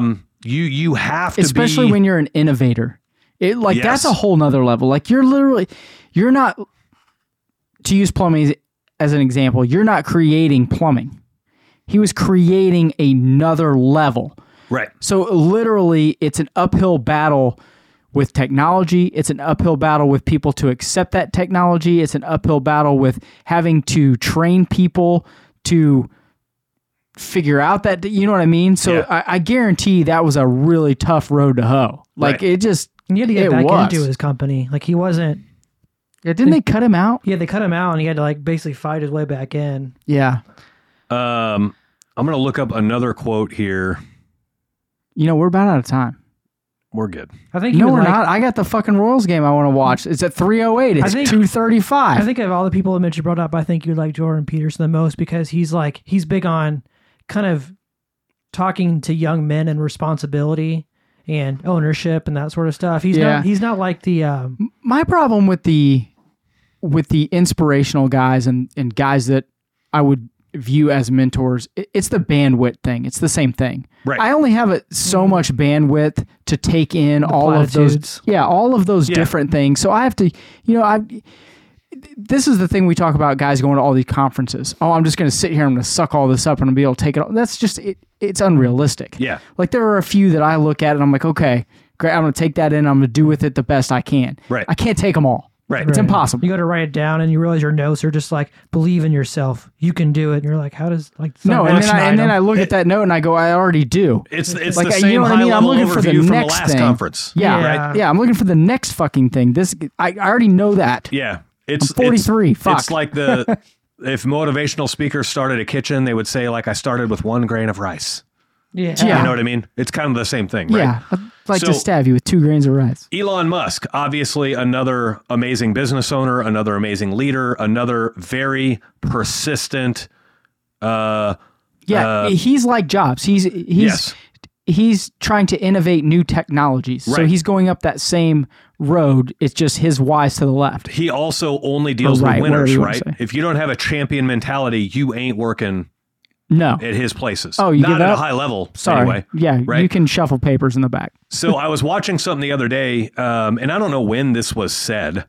You have to Especially be, when you're an innovator. That's Yes. a whole nother level. Like you're not, to use plumbing as an example, you're not creating plumbing. He was creating another level. right. So literally it's an uphill battle with technology. It's an uphill battle with people to accept that technology. It's an uphill battle with having to train people to figure out that, you know what I mean? So Yeah. I guarantee that was a really tough road to hoe. Like Right. it just, And you had to get It back was. into his company. Like he wasn't Yeah, didn't they cut him out? Yeah, they cut him out, and he had to like basically fight his way back in. Yeah. I'm going to look up another quote here. You know, we're about out of time. We're good. I think No, we're not. I got the fucking Royals game I want to watch. It's at 3:08. It's 2:35. I think of all the people that Mitch brought up, I think you like Jordan Peterson the most because he's big on kind of talking to young men and responsibility and ownership and that sort of stuff. He's not like the my problem with the inspirational guys and guys that I would view as mentors, it's the bandwidth thing. It's the same thing. Right. I only have so much bandwidth to take in all platitudes. of those different things. So I have to, this is the thing we talk about guys going to all these conferences. Oh, I'm just going to sit here and I'm going to suck all this up and I'll be able to take it all. That's just, it's unrealistic. Yeah. Like there are a few that I look at and I'm like, okay, great. I'm going to take that in. I'm going to do with it the best I can. Right. I can't take them all. Right. It's impossible. You got to write it down, and you realize your notes are just like, believe in yourself. You can do it. And you're like, how does like no? And then I look at that note and I go, I already do. It's like, the same you know what I mean? I'm looking for the overview from the next last thing. conference. Yeah, Right. Yeah, I'm looking for the next fucking thing. This I already know that. Yeah. It's I'm 43. Fuck. It's like if motivational speakers started a kitchen, they would say like, I started with 1 grain of rice. Yeah. You know what I mean? It's kind of the same thing, right? Yeah, I'd like to stab you with 2 grains of rice. Elon Musk, obviously another amazing business owner, another amazing leader, another very persistent. He's like Jobs. He's trying to innovate new technologies. So Right. he's going up that same road. It's just his Y's to the left. He also only deals right, with winners, whatever you wanna right? say. If you don't have a champion mentality, you ain't working No. at his places. Oh, you not give at a up? high level. Sorry. Anyway, Yeah, right? you can shuffle papers in the back. So I was watching something the other day, and I don't know when this was said,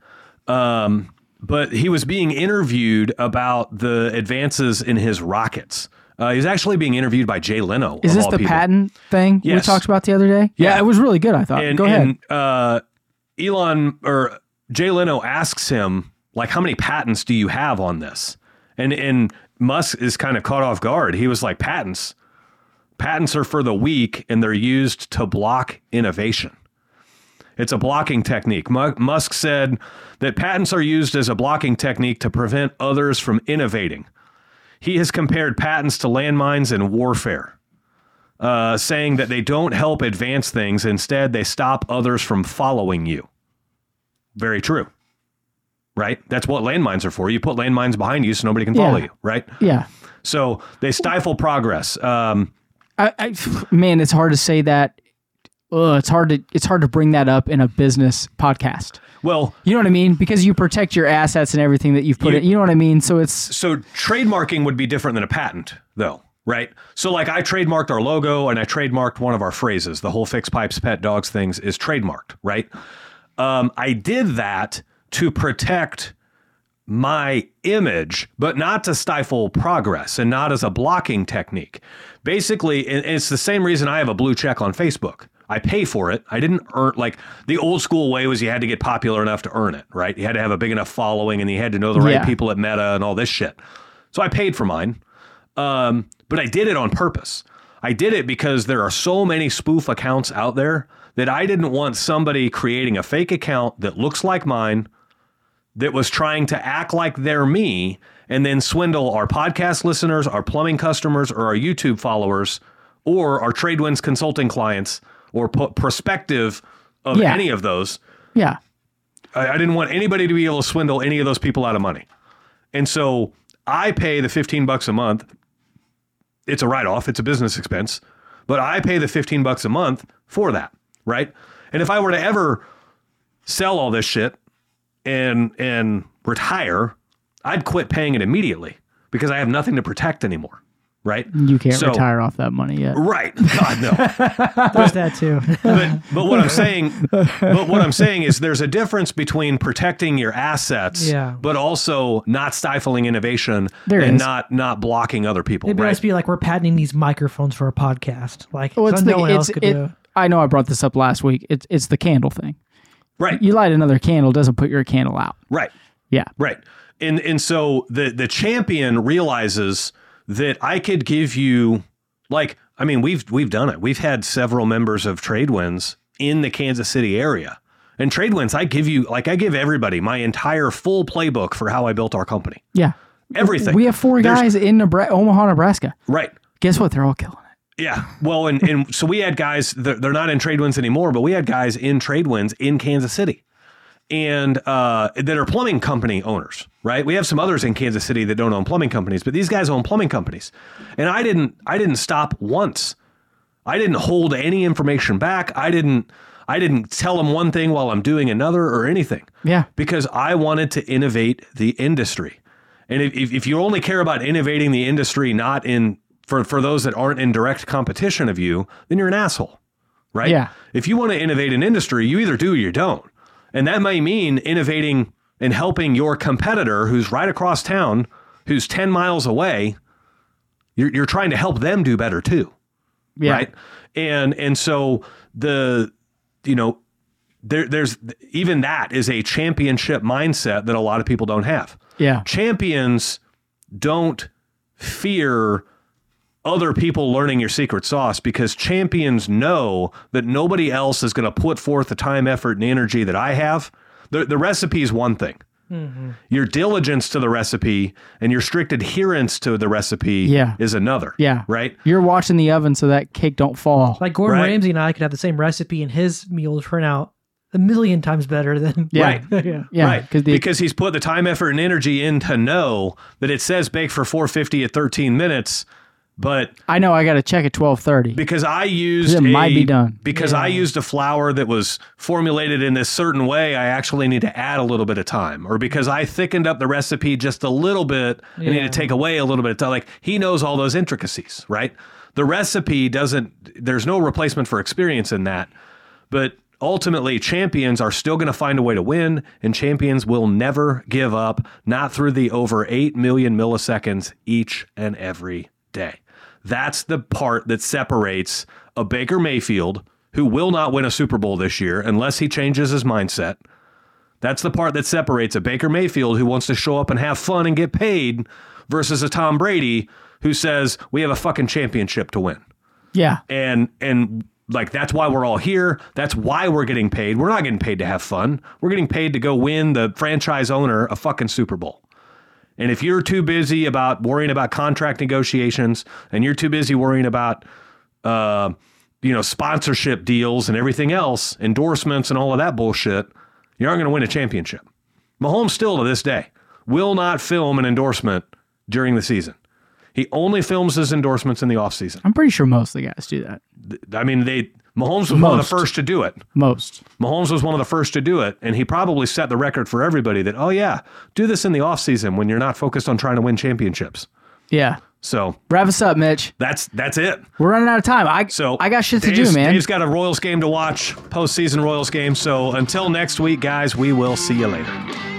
but he was being interviewed about the advances in his rockets. He was actually being interviewed by Jay Leno. Is of this all the people. patent thing we Yes. talked about the other day? Yeah. It was really good, I thought. Go ahead. And Elon or Jay Leno asks him, like, how many patents do you have on this? And Musk is kind of caught off guard. He was like, patents are for the weak and they're used to block innovation. It's a blocking technique. Musk said that patents are used as a blocking technique to prevent others from innovating. He has compared patents to landmines in warfare, saying that they don't help advance things. Instead, they stop others from following you. Very true. Right? That's what landmines are for. You put landmines behind you so nobody can follow you, right? Yeah. So they stifle progress. Man, it's hard to say that. It's hard to bring that up in a business podcast. Well, you know what I mean? Because you protect your assets and everything that you've put in. You know what I mean? So trademarking would be different than a patent, though, right? So like I trademarked our logo and I trademarked one of our phrases. The whole Fix Pipes Pet Dogs things is trademarked, right? I did that to protect my image, but not to stifle progress and not as a blocking technique. Basically, it's the same reason I have a blue check on Facebook. I pay for it. I didn't earn, like the old school way was you had to get popular enough to earn it, right? You had to have a big enough following and you had to know the right people at Meta and all this shit. So I paid for mine. But I did it on purpose. I did it because there are so many spoof accounts out there that I didn't want somebody creating a fake account that looks like mine, that was trying to act like they're me and then swindle our podcast listeners, our plumbing customers, or our YouTube followers, or our Tradewinds consulting clients, or prospective of any of those. Yeah. I didn't want anybody to be able to swindle any of those people out of money. And so I pay the $15 a month. It's a write-off. It's a business expense. But I pay the $15 a month for that, right? And if I were to ever sell all this shit and retire, I'd quit paying it immediately because I have nothing to protect anymore. Right? You can't retire off that money yet. Right. God, no. There's that too. but what I'm saying is there's a difference between protecting your assets, but also not stifling innovation not blocking other people. It must be like we're patenting these microphones for a podcast. Like no one else could do. I know I brought this up last week. It's the candle thing. Right. You light another candle, doesn't put your candle out. Right. Yeah. Right. And so the champion realizes that I could give you, like, I mean, we've done it. We've had several members of Tradewinds in the Kansas City area, And Tradewinds, I give everybody my entire full playbook for how I built our company. Yeah. Everything. We have 4 guys in Omaha, Nebraska. Right. Guess what? They're all killing it. Yeah. Well, and so we had guys, they're not in Tradewinds anymore, but we had guys in Tradewinds in Kansas City and that are plumbing company owners, right? We have some others in Kansas City that don't own plumbing companies, but these guys own plumbing companies. And I didn't stop once. I didn't hold any information back. I didn't tell them one thing while I'm doing another or anything. Yeah. Because I wanted to innovate the industry. And if you only care about innovating the industry, not in for those that aren't in direct competition of you, then you're an asshole, right? Yeah. If you want to innovate an industry, you either do or you don't. And that may mean innovating and helping your competitor who's right across town, who's 10 miles away. You're trying to help them do better too. Yeah. Right. And so there's even that is a championship mindset that a lot of people don't have. Yeah. Champions don't fear other people learning your secret sauce because champions know that nobody else is going to put forth the time, effort, and energy that I have. The recipe is one thing. Mm-hmm. Your diligence to the recipe and your strict adherence to the recipe is another. Yeah. Right? You're watching the oven so that cake don't fall. Like Gordon Ramsay and I could have the same recipe and his meal turn out a million times better than... Right. Yeah. Right. Because he's put the time, effort, and energy in to know that it says bake for 450 at 13 minutes, but... I know I got to check at 12:30. Because I used might be done. Because I used a flour that was formulated in this certain way, I actually need to add a little bit of time. Or because I thickened up the recipe just a little bit, I need to take away a little bit of time. Like, he knows all those intricacies, right? The recipe there's no replacement for experience in that. But ultimately, champions are still going to find a way to win, and champions will never give up, not through the over 8 million milliseconds each and every day. That's the part that separates a Baker Mayfield, who will not win a Super Bowl this year unless he changes his mindset. That's the part that separates a Baker Mayfield who wants to show up and have fun and get paid versus a Tom Brady who says, we have a fucking championship to win. Yeah. And like, that's why we're all here. That's why we're getting paid. We're not getting paid to have fun. We're getting paid to go win the franchise owner a fucking Super Bowl. And if you're too busy worrying about contract negotiations and you're too busy worrying about, sponsorship deals and everything else, endorsements and all of that bullshit, you aren't going to win a championship. Mahomes still to this day will not film an endorsement during the season. He only films his endorsements in the offseason. I'm pretty sure most of the guys do that. I mean, Mahomes was one of the first to do it. Mahomes was one of the first to do it, and he probably set the record for everybody that, oh yeah, do this in the offseason when you're not focused on trying to win championships. Yeah. So wrap us up, Mitch. That's it. We're running out of time. I got shit to do, man. Dave's got a Royals game to watch, postseason Royals game. So until next week, guys, we will see you later.